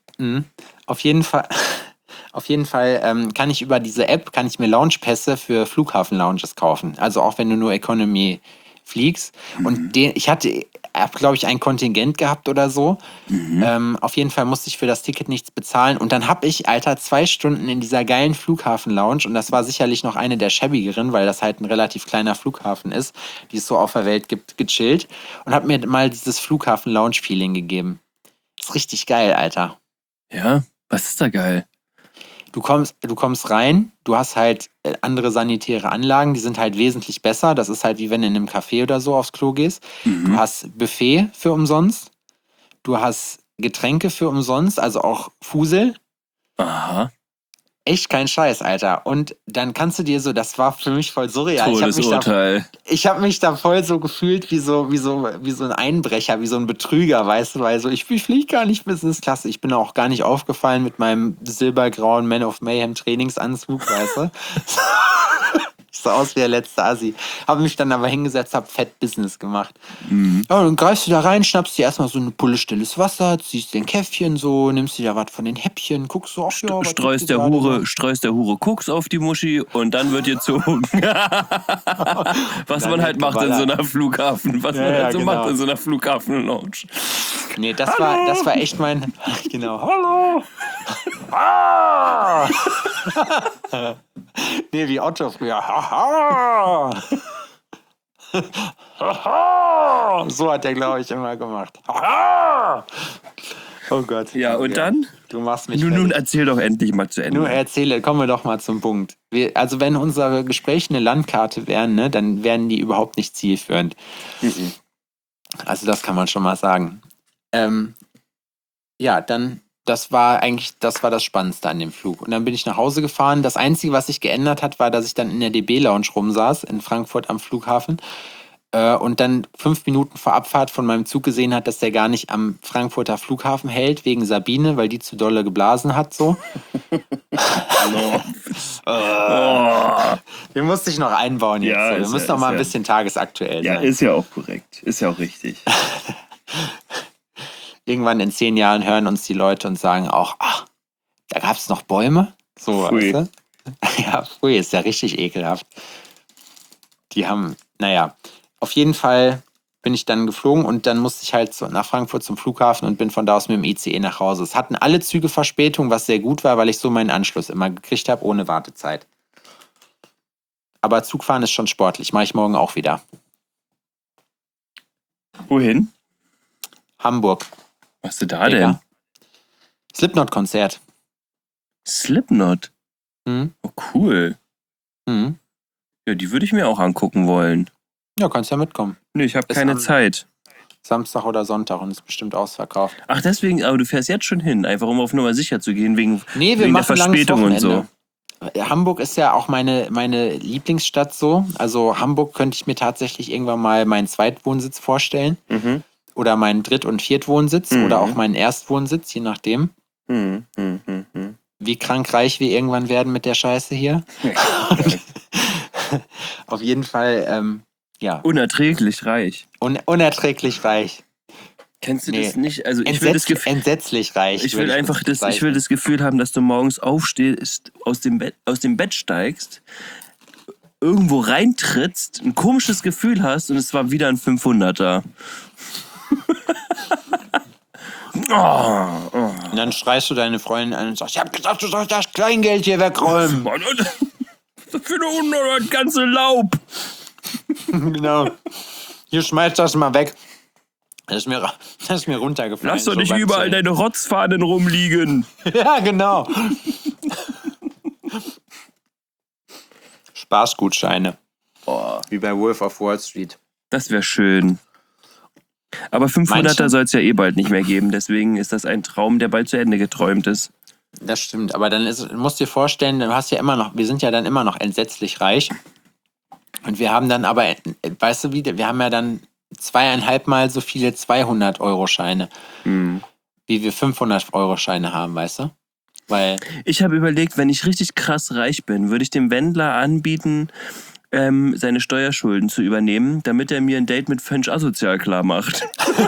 Fall kann ich über diese App, mir Loungepässe für Flughafen-Lounges kaufen. Also auch wenn du nur Economy fliegst. Und ich habe, glaube ich, ein Kontingent gehabt oder so. Auf jeden Fall musste ich für das Ticket nichts bezahlen. Und dann habe ich, Alter, 2 Stunden in dieser geilen Flughafen-Lounge, und das war sicherlich noch eine der schäbigeren, weil das halt ein relativ kleiner Flughafen ist, die es so auf der Welt gibt, gechillt. Und habe mir mal dieses Flughafen-Lounge-Feeling gegeben. Ist richtig geil, Alter. Ja, was ist da geil? Du kommst rein, du hast halt andere sanitäre Anlagen, die sind halt wesentlich besser. Das ist halt wie wenn du in einem Café oder so aufs Klo gehst. Du hast Buffet für umsonst. Du hast Getränke für umsonst, also auch Fusel. Aha. Echt kein Scheiß, Alter. Und dann kannst du dir so, das war für mich voll surreal. Todesurteil. Ich habe mich da voll so gefühlt wie so ein Einbrecher, wie so ein Betrüger, weißt du, weil so, ich fliege gar nicht Business Class. Ich bin auch gar nicht aufgefallen mit meinem silbergrauen Man of Mayhem Trainingsanzug, weißt du. Ich So aus wie der letzte Assi. Habe mich dann aber hingesetzt, habe Fett Business gemacht. Ja, dann greifst du da rein, schnappst dir erstmal so eine Pulle stilles Wasser, ziehst dir ein Käffchen so, nimmst dir da was von den Häppchen, guckst so, ach ja, was streust der Hure Koks auf die Muschi und dann wird gezogen. Was man halt macht in so einer Flughafen, was man halt so macht in so einer Flughafen-Lounge. Nee, das war echt mein, genau, hallo. Ah! Nee, wie Otto früher. Haha! Haha! So hat der, glaube ich, immer gemacht. Haha! Oh Gott. Ja, und dann? Du machst mich Nun erzähl doch endlich mal zu Ende. Kommen wir doch mal zum Punkt. Also wenn unsere Gespräche eine Landkarte wären, ne, dann wären die überhaupt nicht zielführend. Also das kann man schon mal sagen. Ja, dann, das war das Spannendste an dem Flug. Und dann bin ich nach Hause gefahren. Das Einzige, was sich geändert hat, war, dass ich dann in der DB-Lounge rumsaß, in Frankfurt am Flughafen. Und dann 5 Minuten vor Abfahrt von meinem Zug gesehen hat, dass der gar nicht am Frankfurter Flughafen hält, wegen Sabine, weil die zu dolle geblasen hat, so. Den musste ich noch einbauen jetzt. Ja, so. Wir müssen noch mal ein bisschen tagesaktuell sein. Ja, ist ja auch korrekt. Ist ja auch richtig. Irgendwann in 10 Jahren hören uns die Leute und sagen auch, ach, da gab es noch Bäume? So, weißt du? Ja, pfui, ist ja richtig ekelhaft. Die haben, naja, auf jeden Fall bin ich dann geflogen und dann musste ich halt nach Frankfurt zum Flughafen und bin von da aus mit dem ICE nach Hause. Es hatten alle Züge Verspätung, was sehr gut war, weil ich so meinen Anschluss immer gekriegt habe, ohne Wartezeit. Aber Zugfahren ist schon sportlich, mache ich morgen auch wieder. Wohin? Hamburg. Was ist da denn? Slipknot-Konzert. Slipknot? Mhm. Oh, cool. Mhm. Ja, die würde ich mir auch angucken wollen. Ja, kannst ja mitkommen. Nee, ich habe keine Zeit. Samstag oder Sonntag und ist bestimmt ausverkauft. Ach, deswegen, aber du fährst jetzt schon hin, einfach um auf Nummer sicher zu gehen, wegen der Verspätung und so. Hamburg ist ja auch meine Lieblingsstadt so. Also Hamburg könnte ich mir tatsächlich irgendwann mal meinen Zweitwohnsitz vorstellen. Mhm. Oder meinen Dritt- und Viertwohnsitz oder auch meinen Erstwohnsitz, je nachdem. Wie krankreich wir irgendwann werden mit der Scheiße hier. Auf jeden Fall, ja. Unerträglich reich. Unerträglich reich. Kennst du das nicht? Also ich will das Gefühl, entsetzlich reich. Ich will das Gefühl haben, dass du morgens aufstehst, aus dem Bett steigst, irgendwo reintrittst, ein komisches Gefühl hast und es war wieder ein 500er. Und dann schreist du deine Freundin an und sagst, ich hab gesagt, du sollst das Kleingeld hier wegräumen. Für eine 100 ganze Laub. Genau. Hier, schmeiß das mal weg. Das ist mir runtergefallen. Lass doch nicht überall deine Rotzfahnen rumliegen. Ja, genau. Spaßgutscheine. Wie bei Wolf of Wall Street. Das wäre schön. Aber 500er soll es ja eh bald nicht mehr geben. Deswegen ist das ein Traum, der bald zu Ende geträumt ist. Das stimmt. Aber dann musst du dir vorstellen, wir sind ja dann immer noch entsetzlich reich. Und wir haben dann aber, weißt du wie, wir haben ja dann 2,5 Mal so viele 200-Euro-Scheine, wie wir 500-Euro-Scheine haben, weißt du? Weil ich habe überlegt, wenn ich richtig krass reich bin, würde ich dem Wendler anbieten, seine Steuerschulden zu übernehmen, damit er mir ein Date mit Finch asozial klar macht.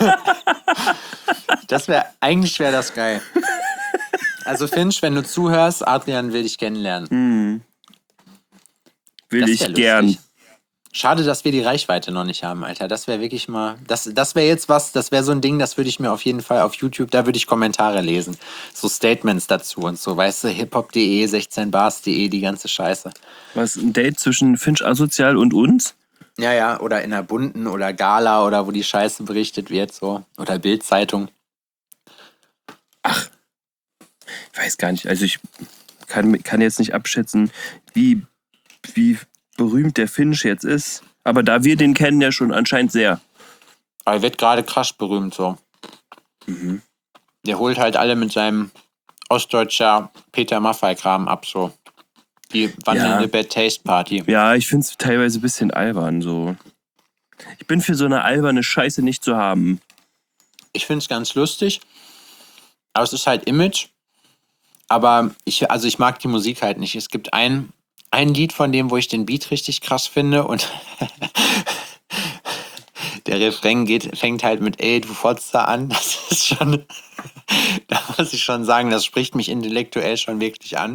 Eigentlich wäre das geil. Also Finch, wenn du zuhörst, Adrian will dich kennenlernen. Will ich gern. Schade, dass wir die Reichweite noch nicht haben, Alter. Das wäre wirklich mal, das wäre jetzt was, das wäre so ein Ding, das würde ich mir auf jeden Fall auf YouTube, da würde ich Kommentare lesen. So Statements dazu und so, weißt du, hiphop.de, 16bars.de, die ganze Scheiße. Was, ein Date zwischen Finch asozial und uns? Ja, oder in der Bunten oder Gala oder wo die Scheiße berichtet wird, so. Oder Bild-Zeitung. Ach, ich weiß gar nicht, also ich kann jetzt nicht abschätzen, wie berühmt der Finch jetzt ist. Aber da wir den kennen, ja schon anscheinend sehr. Aber er wird gerade krass berühmt, so. Der holt halt alle mit seinem ostdeutscher Peter Maffay-Kram ab, so. Die wandelnde Bad Taste Party. Ja, ich finde es teilweise ein bisschen albern, so. Ich bin für so eine alberne Scheiße nicht zu haben. Ich finde es ganz lustig. Aber es ist halt Image. Aber ich mag die Musik halt nicht. Es gibt einen ein Lied von dem, wo ich den Beat richtig krass finde und der Refrain fängt halt mit ey, du Fotze an. Das ist schon, da muss ich schon sagen, das spricht mich intellektuell schon wirklich an.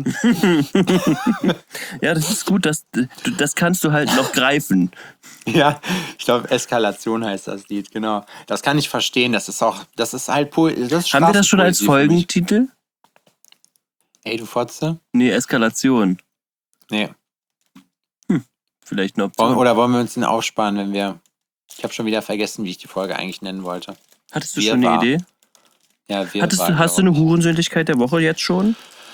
Ja, das ist gut, das kannst du halt noch greifen. Ja, ich glaube, Eskalation heißt das Lied, genau. Das kann ich verstehen, das ist halt das ist Haben wir das schon als Folgentitel? Ey, du Fotze? Nee, Eskalation. Nee. Vielleicht noch. Oder wollen wir uns den aufsparen, wenn wir... Ich habe schon wieder vergessen, wie ich die Folge eigentlich nennen wollte. Hattest du schon eine Idee? Ja, hast du eine Hurensöhnlichkeit der Woche jetzt schon?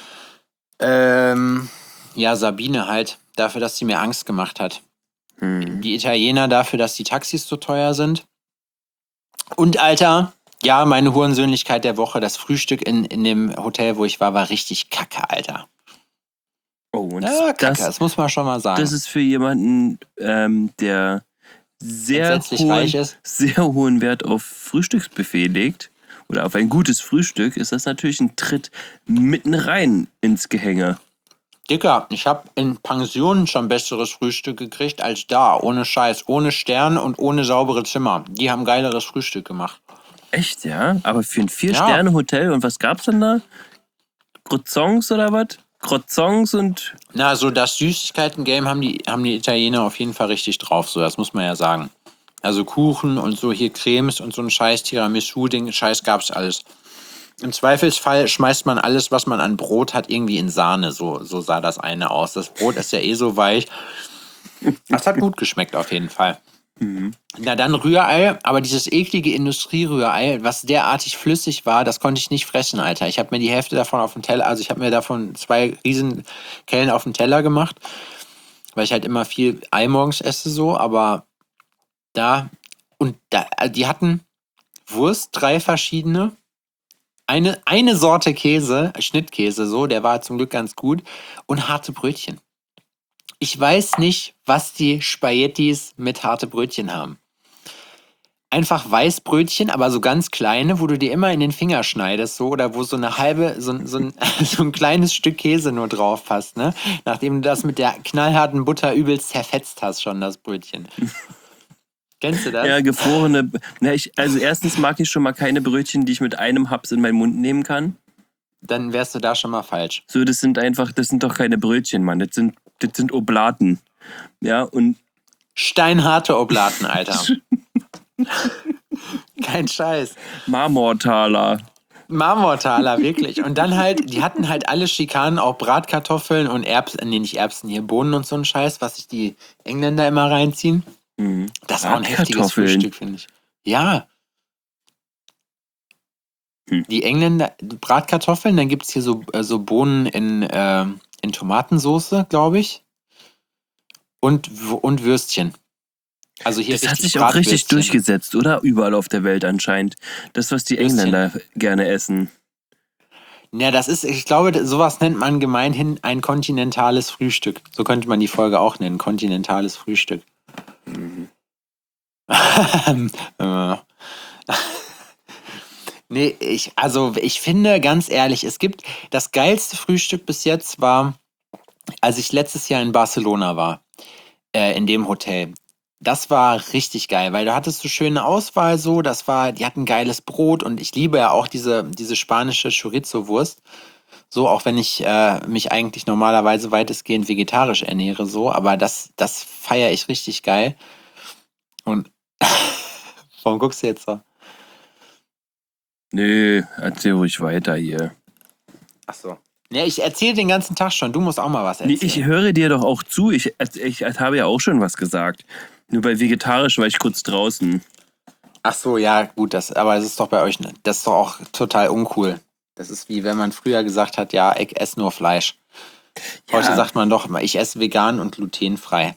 Ja, Sabine halt. Dafür, dass sie mir Angst gemacht hat. Die Italiener dafür, dass die Taxis so teuer sind. Und Alter, ja, meine Hurensöhnlichkeit der Woche, das Frühstück in dem Hotel, wo ich war richtig kacke, Alter. Oh, und ja, kacke, das muss man schon mal sagen. Das ist für jemanden, der sehr hohen Wert auf Frühstücksbuffet legt oder auf ein gutes Frühstück, ist das natürlich ein Tritt mitten rein ins Gehänge. Dicker, ich habe in Pensionen schon besseres Frühstück gekriegt als da. Ohne Scheiß, ohne Stern und ohne saubere Zimmer. Die haben geileres Frühstück gemacht. Echt, ja? Aber für ein 4-Sterne-Hotel, und was gab's denn da? Croissants oder was? Croissants und... Na, so das Süßigkeiten-Game haben die Italiener auf jeden Fall richtig drauf, so, das muss man ja sagen. Also Kuchen und so hier Cremes und so ein scheiß Tiramisu-Ding, Scheiß gab's alles. Im Zweifelsfall schmeißt man alles, was man an Brot hat, irgendwie in Sahne. So sah das eine aus. Das Brot ist ja eh so weich. Das hat gut geschmeckt auf jeden Fall. Na dann Rührei, aber dieses eklige Industrierührei, was derartig flüssig war, das konnte ich nicht fressen, Alter. Ich habe mir die Hälfte davon auf den Teller, also ich habe mir davon 2 Riesenkellen auf den Teller gemacht, weil ich halt immer viel Ei morgens esse so, aber die hatten Wurst, 3 verschiedene, eine Sorte Käse, Schnittkäse so, der war zum Glück ganz gut und harte Brötchen. Ich weiß nicht, was die Spaghettis mit harte Brötchen haben. Einfach Weißbrötchen, aber so ganz kleine, wo du dir immer in den Finger schneidest, so, oder wo so eine halbe, so ein kleines Stück Käse nur drauf passt, ne? Nachdem du das mit der knallharten Butter übelst zerfetzt hast, schon das Brötchen. Kennst du das? Ja, gefrorene. Also erstens mag ich schon mal keine Brötchen, die ich mit einem Haps in meinen Mund nehmen kann. Dann wärst du da schon mal falsch. So, das sind doch keine Brötchen, Mann. Das sind Oblaten. Ja, und... Steinharte Oblaten, Alter. Kein Scheiß. Marmortaler, wirklich. Und dann halt, die hatten halt alle Schikanen, auch Bratkartoffeln und nicht Erbsen, hier Bohnen und so ein Scheiß, was sich die Engländer immer reinziehen. Das war ein heftiges Frühstück, finde ich. Ja. Die Engländer, Bratkartoffeln, dann gibt es hier so Bohnen in Tomatensoße, glaube ich. Und Würstchen. Also hier das hat sich auch richtig durchgesetzt, oder? Überall auf der Welt anscheinend. Das, was die Engländer gerne essen. Ja, ich glaube, sowas nennt man gemeinhin ein kontinentales Frühstück. So könnte man die Folge auch nennen, kontinentales Frühstück. Nee, ich finde, ganz ehrlich, das geilste Frühstück bis jetzt war, als ich letztes Jahr in Barcelona war, in dem Hotel. Das war richtig geil, weil da hattest du schöne Auswahl so, die hatten geiles Brot und ich liebe ja auch diese spanische Chorizo-Wurst. So, auch wenn ich mich eigentlich normalerweise weitestgehend vegetarisch ernähre, so, aber das feiere ich richtig geil. Und warum guckst du jetzt so? Nö, erzähl ruhig weiter hier. Ach so. Ja, ich erzähle den ganzen Tag schon. Du musst auch mal was erzählen. Nee, ich höre dir doch auch zu. Ich habe ja auch schon was gesagt. Nur bei vegetarisch war ich kurz draußen. Ach so, ja, gut, aber das ist doch bei euch, das ist doch auch total uncool. Das ist wie wenn man früher gesagt hat, ja, ich esse nur Fleisch. Ja. Heute sagt man doch, ich esse vegan und glutenfrei.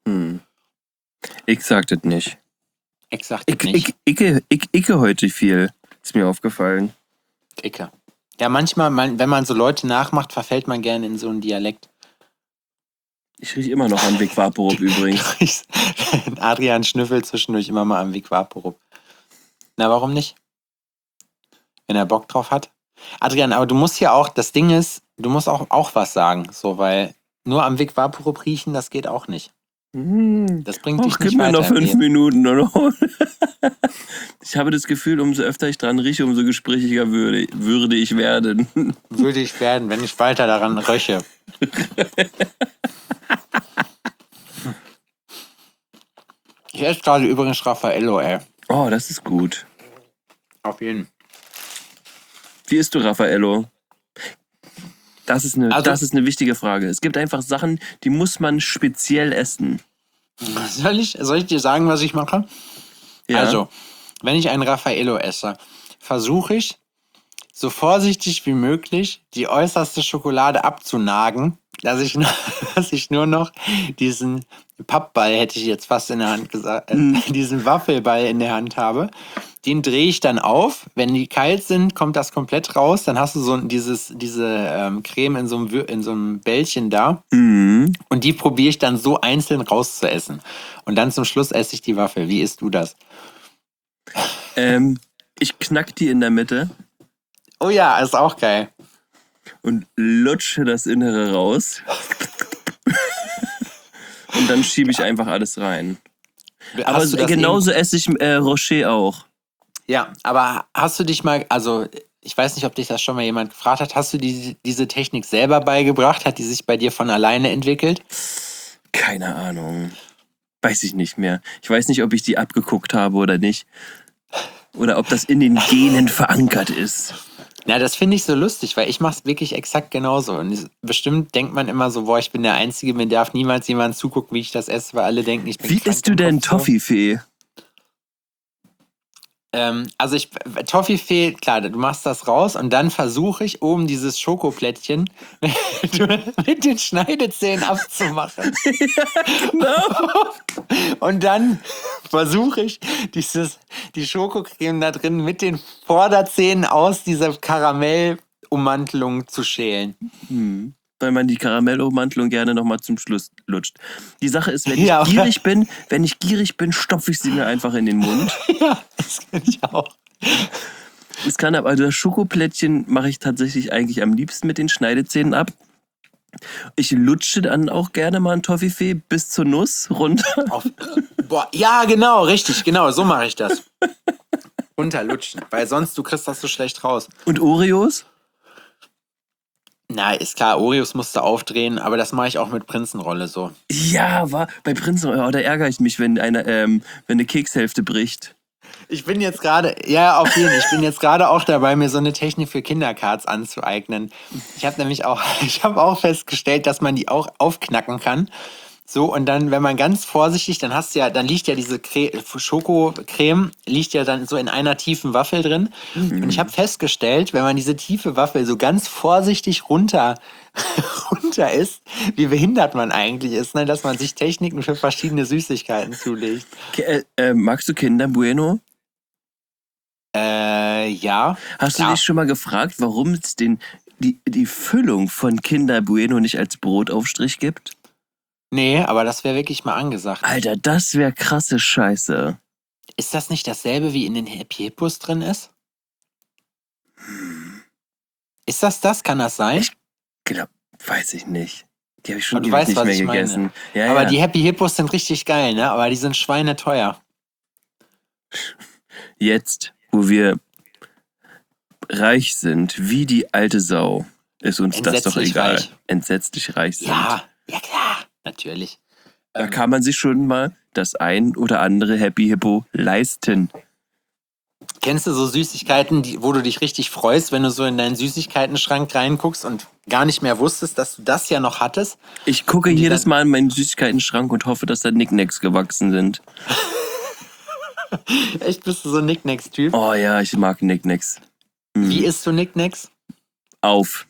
Ich sag das nicht. Ich sag das nicht. Ich heute viel. Ist mir aufgefallen. Icke. Ja, manchmal, wenn man so Leute nachmacht, verfällt man gerne in so einen Dialekt. Ich rieche immer noch am Vic Vaporub übrigens. Adrian schnüffelt zwischendurch immer mal am Vic Vaporub. Na, warum nicht? Wenn er Bock drauf hat. Adrian, aber du musst ja auch, das Ding ist, du musst auch was sagen, so, weil nur am Vic Vaporub riechen, das geht auch nicht. Das bringt dich nicht gib mir weiter noch 5 Minuten. Oder? Ich habe das Gefühl, umso öfter ich dran rieche, umso gesprächiger würde ich werden. Würde ich werden, wenn ich weiter daran röche. Ich esse gerade übrigens Raffaello, ey. Oh, das ist gut. Auf jeden Fall. Wie isst du Raffaello? Das ist eine wichtige Frage. Es gibt einfach Sachen, die muss man speziell essen. Soll ich dir sagen, was ich mache? Ja. Also, wenn ich ein Raffaello esse, versuche ich, so vorsichtig wie möglich die äußerste Schokolade abzunagen, dass ich nur noch diesen Pappball, hätte ich jetzt fast in der Hand gesagt, diesen Waffelball in der Hand habe. Den drehe ich dann auf. Wenn die kalt sind, kommt das komplett raus. Dann hast du so diese Creme in so einem Bällchen da. Mhm. Und die probiere ich dann so einzeln rauszuessen. Und dann zum Schluss esse ich die Waffel. Wie isst du das? Ich knack die in der Mitte. Oh ja, ist auch geil. Und lutsche das Innere raus. Und dann schiebe ich einfach alles rein. Aber genauso esse ich Rocher auch. Ja, aber hast du dich mal, also ich weiß nicht, ob dich das schon mal jemand gefragt hat, hast du diese Technik selber beigebracht? Hat die sich bei dir von alleine entwickelt? Keine Ahnung. Weiß ich nicht mehr. Ich weiß nicht, ob ich die abgeguckt habe oder nicht. Oder ob das in den Genen verankert ist. Na, das finde ich so lustig, weil ich mache es wirklich exakt genauso. Und bestimmt denkt man immer so, boah, ich bin der Einzige, mir darf niemals jemand zugucken, wie ich das esse, weil alle denken, ich bin Wie isst du denn Toffifee? Also Toffifee, klar, du machst das raus und dann versuche ich oben dieses Schokoplättchen mit den Schneidezähnen abzumachen. Ja, genau. Und dann versuche ich die Schokocreme da drin mit den Vorderzähnen aus dieser Karamellummantelung zu schälen. Weil man die Karamellummantelung gerne nochmal zum Schluss lutscht. Die Sache ist, wenn ich gierig bin, stopfe ich sie mir einfach in den Mund. Ja, das kann ich auch. Aber das Schokoplättchen mache ich tatsächlich eigentlich am liebsten mit den Schneidezähnen ab. Ich lutsche dann auch gerne mal ein Toffifee bis zur Nuss runter. Ja, genau, richtig, genau, so mache ich das. Runterlutschen, weil sonst du kriegst das so schlecht raus. Und Oreos? Na, ist klar, Oreos musst du aufdrehen, aber das mache ich auch mit Prinzenrolle so. Ja, bei Prinzenrolle, da ärgere ich mich, wenn eine Kekshälfte bricht. Ich bin jetzt gerade, auf jeden Fall, ich bin jetzt gerade auch dabei, mir so eine Technik für Kinderkarts anzueignen. Ich habe auch festgestellt, dass man die auch aufknacken kann. So, und dann, wenn man ganz vorsichtig, dann liegt ja diese Schokocreme, liegt ja dann so in einer tiefen Waffel drin. Und ich habe festgestellt, wenn man diese tiefe Waffel so ganz vorsichtig runter isst, wie behindert man eigentlich ist, ne? Dass man sich Techniken für verschiedene Süßigkeiten zulegt. Magst du Kinder Bueno? Ja. Hast du dich schon mal gefragt, warum es die Füllung von Kinder Bueno nicht als Brotaufstrich gibt? Nee, aber das wäre wirklich mal angesagt. Alter, das wäre krasse Scheiße. Ist das nicht dasselbe, wie in den Happy Hippos drin ist? Ist das? Kann das sein? Ich glaube, weiß ich nicht. Die habe ich schon ewig nicht mehr gegessen. Ja, aber die Happy Hippos sind richtig geil, ne? Aber die sind schweineteuer. Jetzt, wo wir reich sind, wie die alte Sau, ist uns das doch egal. Reich. Entsetzlich reich sind. Ja klar, natürlich. Da kann man sich schon mal das ein oder andere Happy Hippo leisten. Kennst du so Süßigkeiten, wo du dich richtig freust, wenn du so in deinen Süßigkeiten-Schrank reinguckst und gar nicht mehr wusstest, dass du das ja noch hattest? Ich gucke jedes Mal in meinen Süßigkeiten-Schrank und hoffe, dass da Knickknacks gewachsen sind. Echt, bist du so ein Knickknacks-Typ? Oh ja, ich mag Knickknacks. Wie isst du Knickknacks? Auf.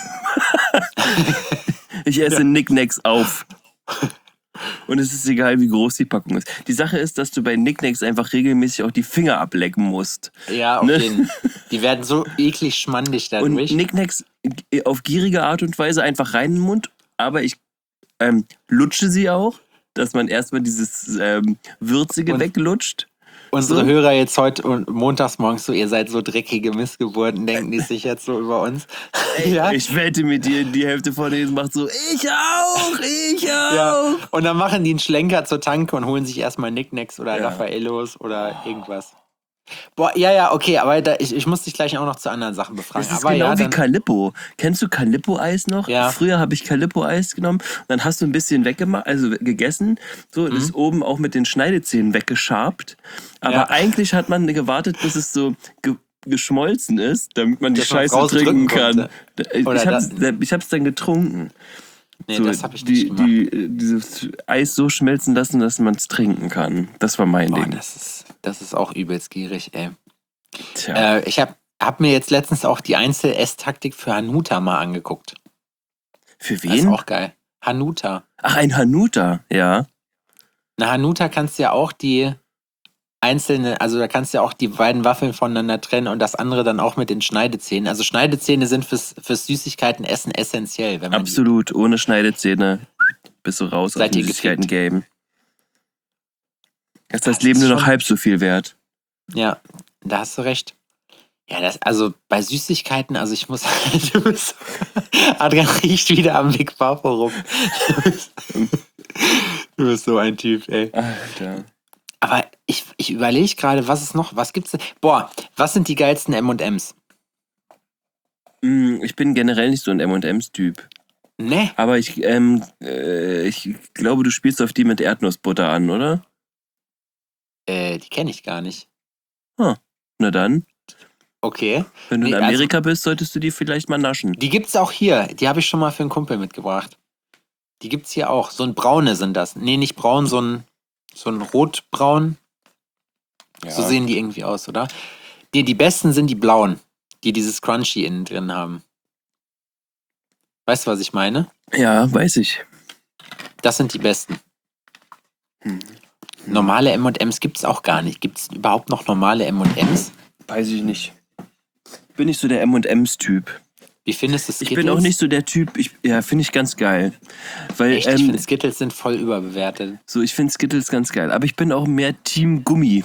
Ich esse Knickknacks auf. Und es ist egal, wie groß die Packung ist. Die Sache ist, dass du bei Knickknacks einfach regelmäßig auch die Finger ablecken musst. Ja, auf jeden Fall. Die werden so eklig schmandig dadurch. Und Knickknacks auf gierige Art und Weise einfach rein in den Mund. Aber ich lutsche sie auch, dass man erstmal dieses Würzige weglutscht. unsere Hörer jetzt heute und montags morgens so, ihr seid so dreckige Missgeburten, denken die sich jetzt so über uns. Ja? Ich wette mit dir, die Hälfte von denen macht so, ich auch. Ja. Und dann machen die einen Schlenker zur Tanke und holen sich erstmal Knickknacks oder Raffaellos oder irgendwas. Boah, ja, okay, aber ich muss dich gleich auch noch zu anderen Sachen befragen. Das ist aber genau wie Calippo. Kennst du Calippo-Eis noch? Ja. Früher habe ich Calippo-Eis genommen und dann hast du ein bisschen weggemacht, also gegessen, so, das ist oben auch mit den Schneidezähnen weggeschabt. Aber eigentlich hat man gewartet, bis es so geschmolzen ist, damit man die Scheiße trinken kann. Ich hab's dann getrunken. Nee, so, das habe ich nicht gemacht. Dieses Eis so schmelzen lassen, dass man es trinken kann. Das war mein Ding. Das ist auch übelst gierig, ey. Tja. Ich hab mir jetzt letztens auch die Einzel-Ess-Taktik für Hanuta mal angeguckt. Für wen? Das ist auch geil. Hanuta. Ach, ein Hanuta, ja. Na, Hanuta kannst du ja auch die einzelne, also da kannst du ja auch die beiden Waffeln voneinander trennen und das andere dann auch mit den Schneidezähnen. Also Schneidezähne sind fürs Süßigkeiten-Essen essentiell. Wenn man absolut, ohne Schneidezähne bist du raus aus dem Süßigkeiten-Game. Ist das Leben nur noch halb so viel wert. Ja, da hast du recht. Ja, also bei Süßigkeiten, also ich muss, Adrian riecht wieder am Big Papa rum. Du bist so ein Typ, ey. Alter. Aber ich überlege gerade, was gibt's denn? Boah, was sind die geilsten M&M's? Ich bin generell nicht so ein M&M's-Typ. Ne? Aber ich glaube, du spielst auf die mit Erdnussbutter an, oder? Die kenne ich gar nicht. Na dann. Okay. Wenn du in Amerika bist, solltest du die vielleicht mal naschen. Die gibt's auch hier. Die habe ich schon mal für einen Kumpel mitgebracht. Die gibt's hier auch. So ein braune sind das. Nee, nicht braun, so ein rotbraun. Ja. So sehen die irgendwie aus, oder? Die besten sind die blauen, die dieses Crunchy innen drin haben. Weißt du, was ich meine? Ja, weiß ich. Das sind die besten. Normale M&M's gibt's auch gar nicht. Gibt's überhaupt noch normale M&M's? Weiß ich nicht. Bin nicht so der M&M's-Typ. Wie findest du Skittles? Ich bin auch nicht so der Typ, finde ich ganz geil. Weil, echt? Ich finde Skittles sind voll überbewertet. So, ich finde Skittles ganz geil. Aber ich bin auch mehr Team Gummi.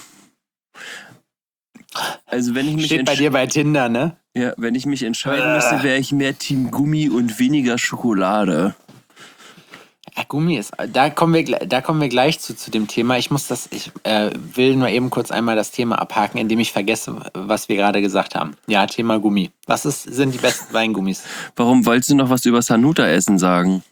Also wenn ich mich steht bei dir bei Tinder, ne? Ja, wenn ich mich entscheiden müsste, wäre ich mehr Team Gummi und weniger Schokolade. Ja, Gummi ist, da kommen wir gleich zu dem Thema. Ich will nur eben kurz einmal das Thema abhaken, indem ich vergesse, was wir gerade gesagt haben. Ja, Thema Gummi. Sind die besten Weingummis? Warum wolltest du noch was über das Hanuta-Essen sagen?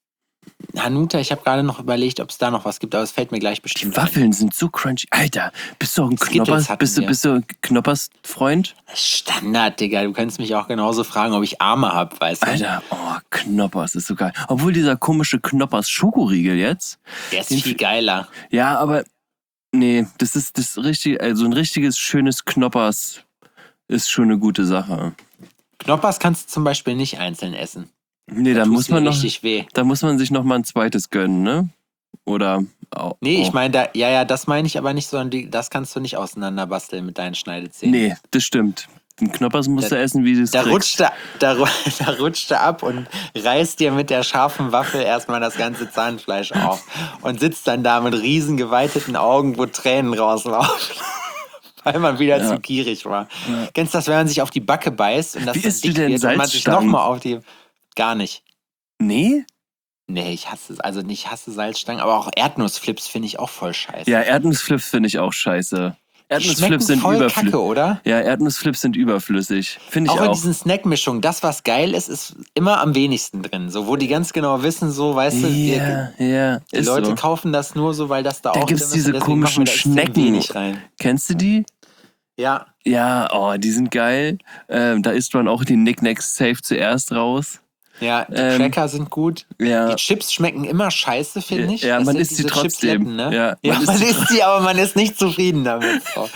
Hanuta, ich habe gerade noch überlegt, ob es da noch was gibt, aber es fällt mir gleich bestimmt Die Waffeln sind so crunchy. Alter, bist du auch ein Knoppers? Bist du ein Knoppers-Freund? Standard, Digga. Du kannst mich auch genauso fragen, ob ich Arme habe, weißt du? Alter, Knoppers ist so geil. Obwohl dieser komische Knoppers-Schokoriegel jetzt. Der ist viel geiler. Ja, aber nee, das ist das richtige, also ein richtiges, schönes Knoppers ist schon eine gute Sache. Knoppers kannst du zum Beispiel nicht einzeln essen. Nee, da muss man sich noch mal ein zweites gönnen, ne? Oder nee, ich meine, das meine ich aber nicht, sondern das kannst du nicht auseinanderbasteln mit deinen Schneidezähnen. Nee, das stimmt. Den Knoppers musst du essen, wie du es kriegst. Da rutscht er ab und reißt dir mit der scharfen Waffel erstmal das ganze Zahnfleisch auf und sitzt dann da mit riesen geweiteten Augen, wo Tränen rauslaufen. Weil man wieder zu gierig war. Ja. Kennst du das, wenn man sich auf die Backe beißt und das wie dann dick wird und man sich nochmal auf die... Gar nicht. Nee? Nee, ich hasse Salzstangen, aber auch Erdnussflips finde ich auch voll scheiße. Ja, Erdnussflips finde ich auch scheiße. Erdnussflips sind überflüssig. Kacke, oder? Ja, Erdnussflips sind überflüssig. Finde ich auch. Auch in diesen Snackmischungen, das, was geil ist immer am wenigsten drin. So, wo die ganz genau wissen, so, weißt du, die Leute kaufen das nur so, weil das da auch gibt's diese komischen Schnecken. Kennst du die? Ja. Ja, die sind geil. Da isst man auch die Knickknacks safe zuerst raus. Ja, die Cracker sind gut. Ja. Die Chips schmecken immer scheiße, finde ich. Ja, man isst sie trotzdem. Ne? Ja, man isst sie, aber man ist nicht zufrieden damit. So.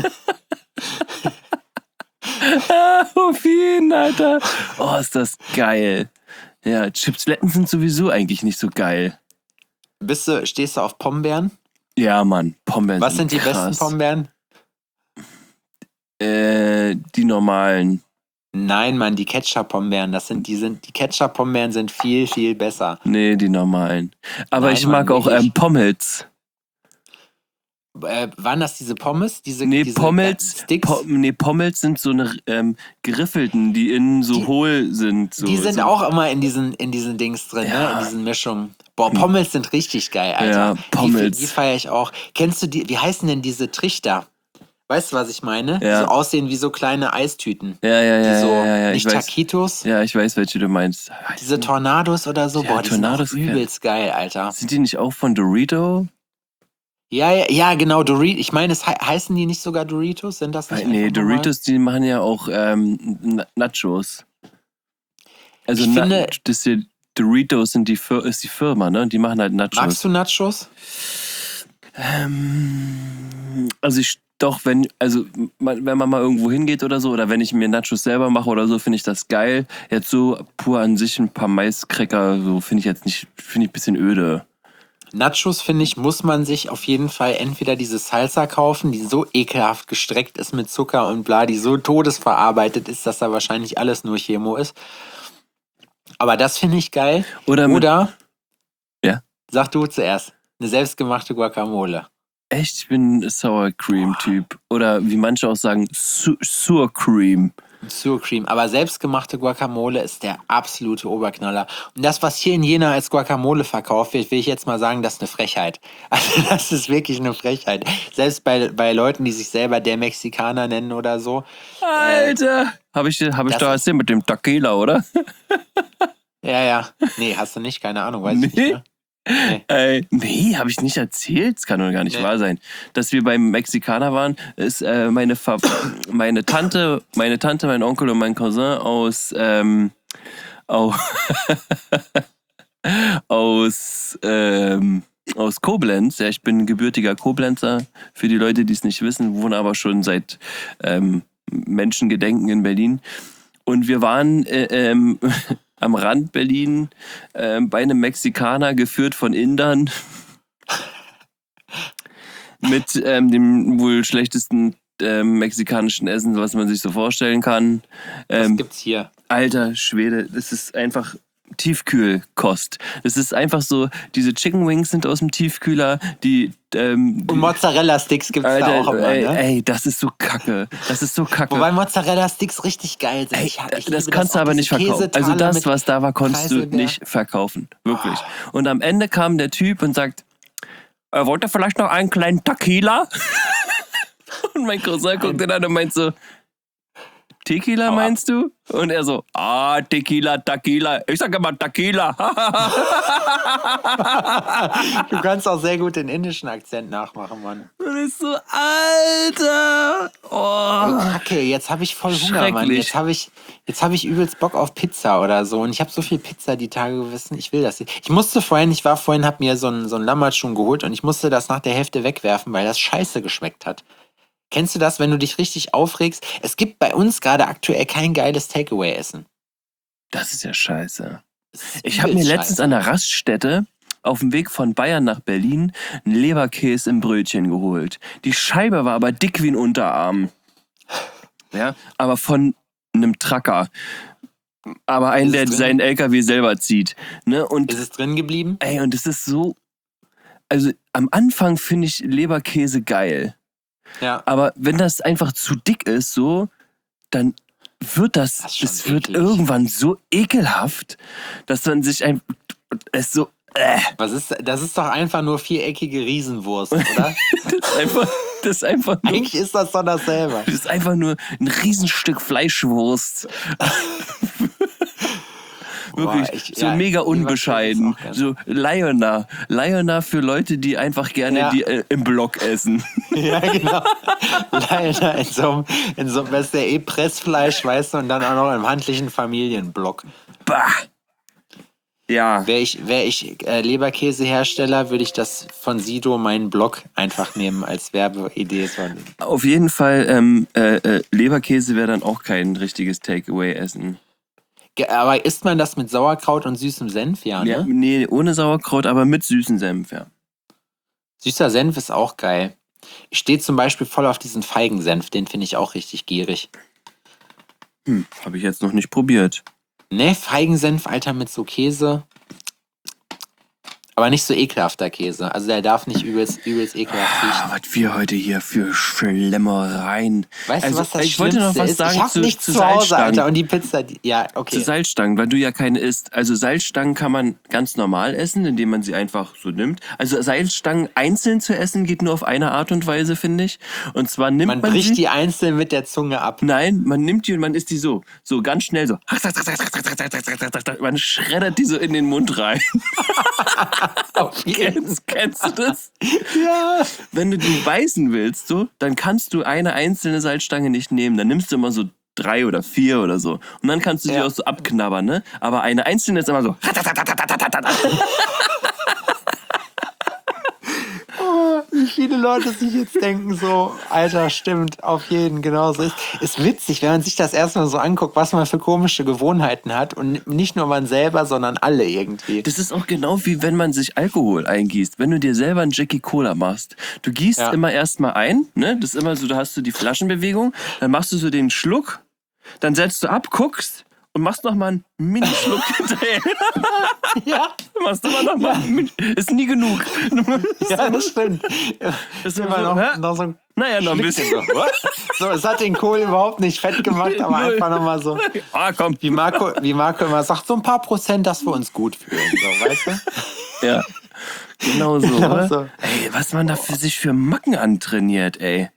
Auf jeden, Alter. Oh, ist das geil. Ja, Chipsletten sind sowieso eigentlich nicht so geil. Stehst du auf Pombeeren? Ja, Mann, Pombeeren Was sind die besten Pombeeren? Die normalen. Nein, Mann, die Ketchup-Pombeeren, die Ketchup-Pombeeren sind viel, viel besser. Nee, die normalen. Aber ich mag auch Pommels. Waren das diese Pommes? Nee, Pommels, Sticks? Pommels sind so eine geriffelten, die innen so hohl sind. So, die sind so. auch immer in diesen Dings drin, ne? In diesen Mischungen. Boah, Pommels sind richtig geil, Alter. Ja, Pommels. Die feiere ich auch. Kennst du die, wie heißen denn diese Trichter? Weißt du, was ich meine? Ja. Die so aussehen wie so kleine Eistüten. Ja. Die so, ja. nicht Taquitos. Ja, ich weiß, welche du meinst. Diese Tornados oder so. Ja, Boah, die Tornados sind auch übelst geil, Alter. Sind die nicht auch von Dorito? Ja, genau, Doritos. Ich meine, heißen die nicht sogar Doritos? Sind das nicht Nee, Doritos, die machen ja auch Nachos. Also ich finde, Doritos ist die Firma, ne? Die machen halt Nachos. Magst du Nachos? Also wenn man mal irgendwo hingeht oder so, oder wenn ich mir Nachos selber mache oder so, finde ich das geil. Jetzt so pur an sich ein paar Maiskräcker, so finde ich ein bisschen öde. Nachos, finde ich, muss man sich auf jeden Fall entweder diese Salsa kaufen, die so ekelhaft gestreckt ist mit Zucker und bla, die so todesverarbeitet ist, dass da wahrscheinlich alles nur Chemo ist. Aber das finde ich geil. Oder ja? Sag du zuerst, eine selbstgemachte Guacamole. Echt? Ich bin ein Sour Cream-Typ. Oder wie manche auch sagen, Sour Cream. Sour Cream. Aber selbstgemachte Guacamole ist der absolute Oberknaller. Und das, was hier in Jena als Guacamole verkauft wird, will ich jetzt mal sagen, das ist eine Frechheit. Also das ist wirklich eine Frechheit. Selbst bei Leuten, die sich selber der Mexikaner nennen oder so. Alter! Habe ich doch erzählt mit dem Tequila, oder? Ja. Nee, hast du nicht? Keine Ahnung, weiß ich nicht. Ne? Nee, habe ich nicht erzählt. Das kann doch gar nicht wahr sein. Dass wir beim Mexikaner waren, ist meine Tante, mein Onkel und mein Cousin aus Koblenz. Ja, ich bin gebürtiger Koblenzer. Für die Leute, die es nicht wissen, wohne aber schon seit Menschengedenken in Berlin. Und wir waren am Rand Berlin bei einem Mexikaner, geführt von Indern, mit dem wohl schlechtesten mexikanischen Essen, was man sich so vorstellen kann. Was gibt's hier? Alter Schwede, das ist einfach Tiefkühlkost. Es ist einfach so, diese Chicken Wings sind aus dem Tiefkühler, und Mozzarella-Sticks gibt's da auch immer, ne? Ey, das ist so kacke. Wobei Mozzarella-Sticks richtig geil sind. Ich das kannst du aber nicht verkaufen. Also das, was da war, konntest du nicht verkaufen. Wirklich. Und am Ende kam der Typ und sagt, wollt ihr vielleicht noch einen kleinen Tequila? Und mein Cousin guckt ihn an und meint so, Tequila meinst du? Und er so, Tequila. Ich sag immer Tequila. Du kannst auch sehr gut den indischen Akzent nachmachen, Mann. Und ich so, Alter. Kacke, jetzt habe ich voll Hunger, Mann. Jetzt habe ich übelst Bock auf Pizza oder so. Und ich habe so viel Pizza die Tage gegessen. Ich will das nicht. Ich habe mir so ein Lammertschuh geholt und ich musste das nach der Hälfte wegwerfen, weil das scheiße geschmeckt hat. Kennst du das, wenn du dich richtig aufregst? Es gibt bei uns gerade aktuell kein geiles Takeaway-Essen. Das ist ja scheiße. Ich habe mir letztens an der Raststätte auf dem Weg von Bayern nach Berlin einen Leberkäse im Brötchen geholt. Die Scheibe war aber dick wie ein Unterarm. Ja, aber von einem Trucker. Aber einen, der seinen LKW selber zieht. Ne? Und, ist es drin geblieben? Ey, und es ist so... Also am Anfang finde ich Leberkäse geil. Ja. Aber wenn das einfach zu dick ist, so, dann wird das wird irgendwann so ekelhaft, dass man sich das ist doch einfach nur viereckige Riesenwurst, oder? das ist einfach nur, eigentlich ist das doch dasselbe. Das ist einfach nur ein Riesenstück Fleischwurst. Wirklich, so mega unbescheiden. So Lioner für Leute, die einfach gerne die im Block essen. Ja, genau. Lioner in so einem, das ist ja Pressfleisch, weißt du, und dann auch noch im handlichen Familienblock. Bah! Ja. Wäre ich Leberkäsehersteller, würde ich das von Sido, meinen Blog, einfach nehmen als Werbeidee. Auf jeden Fall, Leberkäse wäre dann auch kein richtiges Takeaway-Essen. Aber isst man das mit Sauerkraut und süßem Senf, ja, ne? Ja, nee, ohne Sauerkraut, aber mit süßem Senf, ja. Süßer Senf ist auch geil. Ich stehe zum Beispiel voll auf diesen Feigensenf, den finde ich auch richtig gierig. Habe ich jetzt noch nicht probiert. Ne, Feigensenf, Alter, mit so Käse. Aber nicht so ekelhafter Käse. Also der darf nicht übelst ekelhaft riechen. Was wir heute hier für Schlemmereien. Weißt du, was das ich wollte noch was sagen ich hab nichts zu Hause, Alter. Und die Pizza, ja, okay. Zu Salzstangen, weil du ja keine isst. Also Salzstangen kann man ganz normal essen, indem man sie einfach so nimmt. Also Salzstangen einzeln zu essen geht nur auf eine Art und Weise, finde ich. Und zwar nimmt man bricht die einzeln mit der Zunge ab. Nein, man nimmt die und man isst die so ganz schnell so. Man schreddert die so in den Mund rein. Kennst du das? Ja. Wenn du die beißen willst, so, dann kannst du eine einzelne Salzstange nicht nehmen. Dann nimmst du immer so 3 oder 4 oder so. Und dann kannst du die auch so abknabbern, ne? Aber eine einzelne ist immer so. Wie viele Leute sich jetzt denken so, Alter, stimmt, auf jeden, genau so ist. Ist witzig, wenn man sich das erstmal so anguckt, was man für komische Gewohnheiten hat und nicht nur man selber, sondern alle irgendwie. Das ist auch genau wie wenn man sich Alkohol eingießt. Wenn du dir selber einen Jackie Cola machst, du gießt immer erstmal ein, ne? Das ist immer so, da hast du die Flaschenbewegung, dann machst du so den Schluck, dann setzt du ab, guckst und machst nochmal einen Mini-Schluck hinterher. Ja. Machst du noch mal. Ist nie genug. Ja, das stimmt. Ist immer noch so ein noch ein bisschen. So, es hat den Kohl überhaupt nicht fett gemacht, aber einfach nochmal so. Komm. Wie Marco immer sagt, so ein paar Prozent, dass wir uns gut fühlen. So, weißt du? Ja. Genau so, oder? So. Ey, was man da für sich für Macken antrainiert, ey.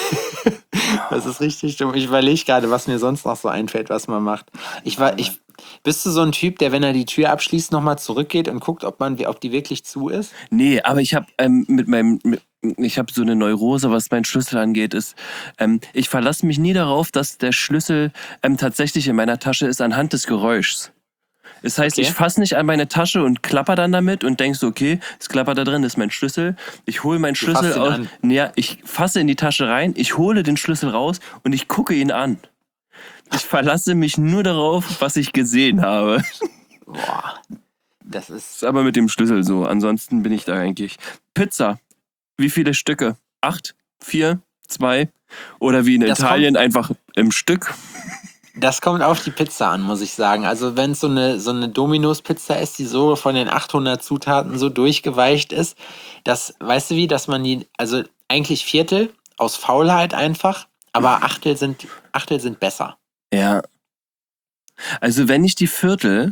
Das ist richtig dumm. Ich überlege gerade, was mir sonst noch so einfällt, was man macht. Bist du so ein Typ, der, wenn er die Tür abschließt, nochmal zurückgeht und guckt, ob die wirklich zu ist? Nee, aber ich habe ich habe so eine Neurose, was meinen Schlüssel angeht, ich verlasse mich nie darauf, dass der Schlüssel tatsächlich in meiner Tasche ist anhand des Geräuschs. Das heißt, ich fasse nicht an meine Tasche und klapper dann damit und denk so, okay, es klappert da drin, das ist mein Schlüssel. Ich hole meinen Schlüssel aus. Ja, ich fasse in die Tasche rein, ich hole den Schlüssel raus und ich gucke ihn an. Ich verlasse mich nur darauf, was ich gesehen habe. Boah, das ist aber mit dem Schlüssel so. Ansonsten bin ich da eigentlich. Pizza. Wie viele Stücke? 8? 4? 2? Oder wie in Italien einfach im Stück? Das kommt auf die Pizza an, muss ich sagen. Also wenn es so eine Domino's-Pizza ist, die so von den 800 Zutaten so durchgeweicht ist, weißt du wie, dass man die, also eigentlich Viertel aus Faulheit einfach, aber Achtel sind besser. Ja. Also wenn ich die Viertel,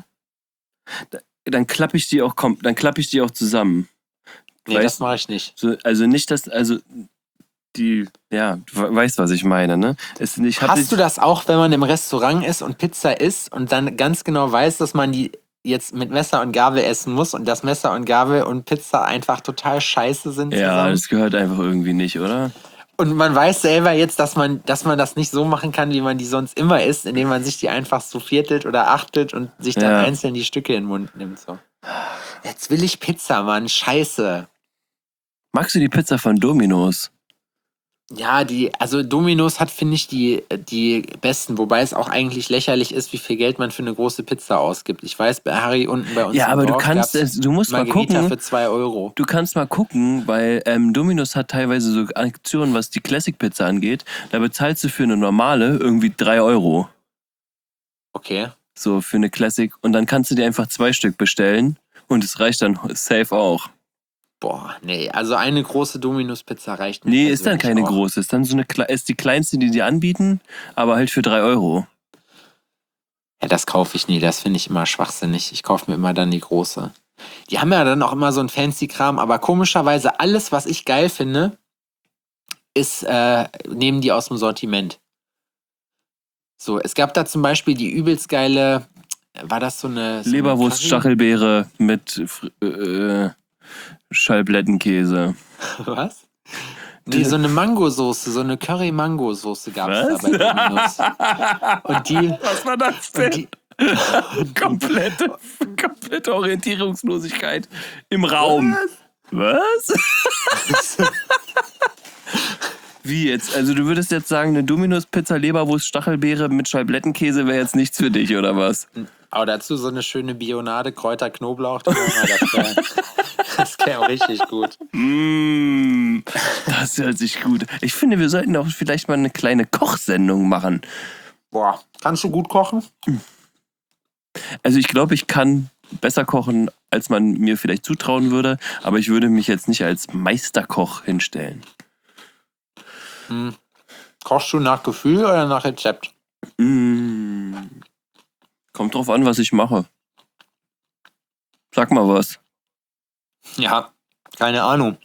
dann klappe ich die auch zusammen. Nee, das mache ich nicht. So, also nicht, dass, also du weißt, was ich meine, ne? Hast du das auch, wenn man im Restaurant ist und Pizza isst und dann ganz genau weiß, dass man die jetzt mit Messer und Gabel essen muss und dass Messer und Gabel und Pizza einfach total scheiße sind zusammen? Ja, das gehört einfach irgendwie nicht, oder? Und man weiß selber jetzt, dass man das nicht so machen kann, wie man die sonst immer isst, indem man sich die einfach so viertelt oder achtelt und sich dann einzeln die Stücke in den Mund nimmt. So. Jetzt will ich Pizza, Mann. Scheiße. Magst du die Pizza von Domino's? Ja, also Domino's hat, finde ich, die besten, wobei es auch eigentlich lächerlich ist, wie viel Geld man für eine große Pizza ausgibt. Ich weiß, bei Harry unten bei uns ja, aber du musst mal gucken. Für 2 Euro. Du kannst mal gucken, weil Domino's hat teilweise so Aktionen, was die Classic Pizza angeht. Da bezahlst du für eine normale irgendwie 3 Euro. Okay. So für eine Classic. Und dann kannst du dir einfach 2 Stück bestellen und es reicht dann safe auch. Boah, nee, also eine große Domino's-Pizza reicht nicht. Nee, ist dann keine große. Ist dann ist die kleinste, die anbieten, aber halt für 3 Euro. Ja, das kaufe ich nie. Das finde ich immer schwachsinnig. Ich kaufe mir immer dann die große. Die haben ja dann auch immer so einen fancy Kram, aber komischerweise alles, was ich geil finde, nehmen die aus dem Sortiment. So, es gab da zum Beispiel die übelst geile, war das so eine Leberwurst-Stachelbeere mit Scheiblettenkäse. Was? Nee, so eine Mangosoße, so eine Curry-Mango-Soße gab es da bei Domino's. Was war das denn? Komplette Orientierungslosigkeit im Raum. Was? Wie jetzt? Also du würdest jetzt sagen, eine Domino's-Pizza, Leberwurst, Stachelbeere mit Scheiblettenkäse wäre jetzt nichts für dich, oder was? Aber dazu so eine schöne Bionade, Kräuter, Knoblauch. Das käme richtig gut. Das hört sich gut. Ich finde, wir sollten auch vielleicht mal eine kleine Kochsendung machen. Boah, kannst du gut kochen? Also ich glaube, ich kann besser kochen als man mir vielleicht zutrauen würde. Aber ich würde mich jetzt nicht als Meisterkoch hinstellen. Kochst du nach Gefühl oder nach Rezept? Kommt drauf an, was ich mache. Sag mal was. Ja, keine Ahnung.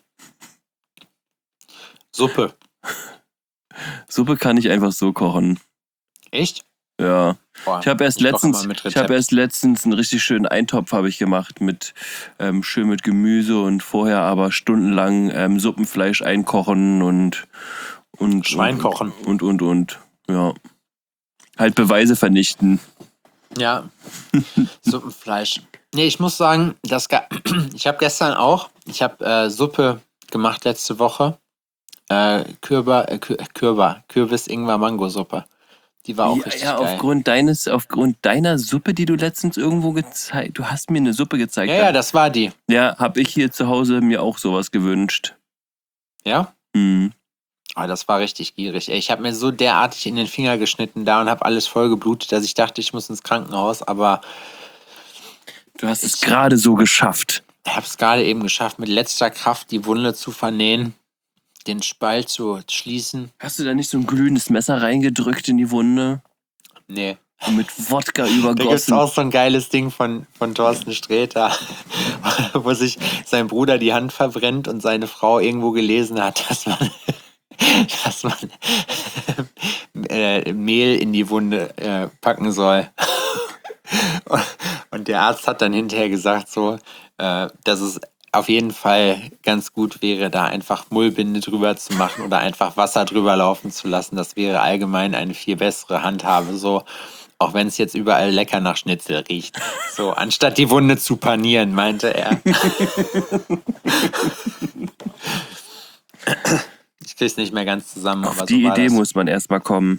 Suppe. Suppe kann ich einfach so kochen. Echt? Ja. Boah, Ich habe erst letztens einen richtig schönen Eintopf habe ich gemacht mit schön mit Gemüse und vorher aber stundenlang Suppenfleisch einkochen und Schwein kochen. Und ja. Halt Beweise vernichten. Ja. Suppenfleisch. Nee, ich muss sagen, ich habe gestern auch, Suppe gemacht letzte Woche. Kürbis-Ingwer-Mango-Suppe. Die war auch richtig geil. Aufgrund deiner Suppe, die du letztens irgendwo gezeigt, du hast mir eine Suppe gezeigt. Ja, das war die. Ja, habe ich hier zu Hause mir auch sowas gewünscht. Ja? Mhm. Oh, das war richtig gierig. Ey, ich habe mir so derartig in den Finger geschnitten da und habe alles voll geblutet, dass ich dachte, ich muss ins Krankenhaus, aber du hast es gerade so geschafft. Ich habe es gerade eben geschafft, mit letzter Kraft die Wunde zu vernähen, den Spalt zu schließen. Hast du da nicht so ein glühendes Messer reingedrückt in die Wunde? Nee. Und mit Wodka übergossen? Da gibt es auch so ein geiles Ding von Thorsten Sträter, wo sich sein Bruder die Hand verbrennt und seine Frau irgendwo gelesen hat, dass man Mehl in die Wunde packen soll. Und der Arzt hat dann hinterher gesagt, so, dass es auf jeden Fall ganz gut wäre, da einfach Mullbinde drüber zu machen oder einfach Wasser drüber laufen zu lassen. Das wäre allgemein eine viel bessere Handhabe, so, auch wenn es jetzt überall lecker nach Schnitzel riecht. So, anstatt die Wunde zu panieren, meinte er. Ich krieg's nicht mehr ganz zusammen. Auf aber die Idee muss man erstmal kommen.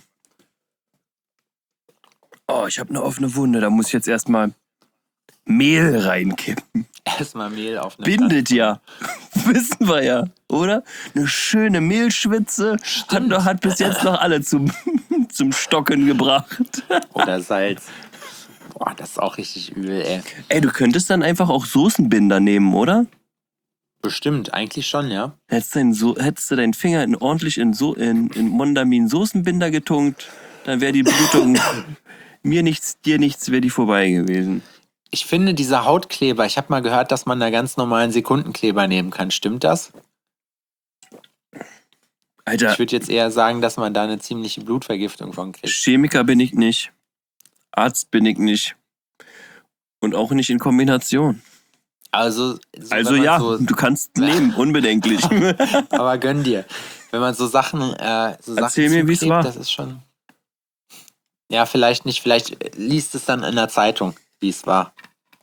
Oh, ich habe eine offene Wunde, da muss ich jetzt erstmal Mehl reinkippen. Erstmal Mehl auf eine Bindet Pflanze. Ja. Wissen wir ja, oder? Eine schöne Mehlschwitze hat bis jetzt noch alle zum Stocken gebracht. Oder Salz. Boah, das ist auch richtig übel, ey. Ey, du könntest dann einfach auch Soßenbinder nehmen, oder? Bestimmt, eigentlich schon, ja. Hättest du deinen Finger ordentlich in Mondamin Soßenbinder getunkt, dann wäre die Blutung mir nichts, dir nichts, wäre die vorbei gewesen. Ich finde, dieser Hautkleber, ich habe mal gehört, dass man da ganz normalen Sekundenkleber nehmen kann. Stimmt das? Alter. Ich würde jetzt eher sagen, dass man da eine ziemliche Blutvergiftung von kriegt. Chemiker bin ich nicht. Arzt bin ich nicht. Und auch nicht in Kombination. Also ja, du kannst leben, unbedenklich. Aber gönn dir. Wenn man so Sachen Erzähl mir, wie es war. Das ist schon... Ja, vielleicht nicht. Vielleicht liest es dann in der Zeitung, wie es war.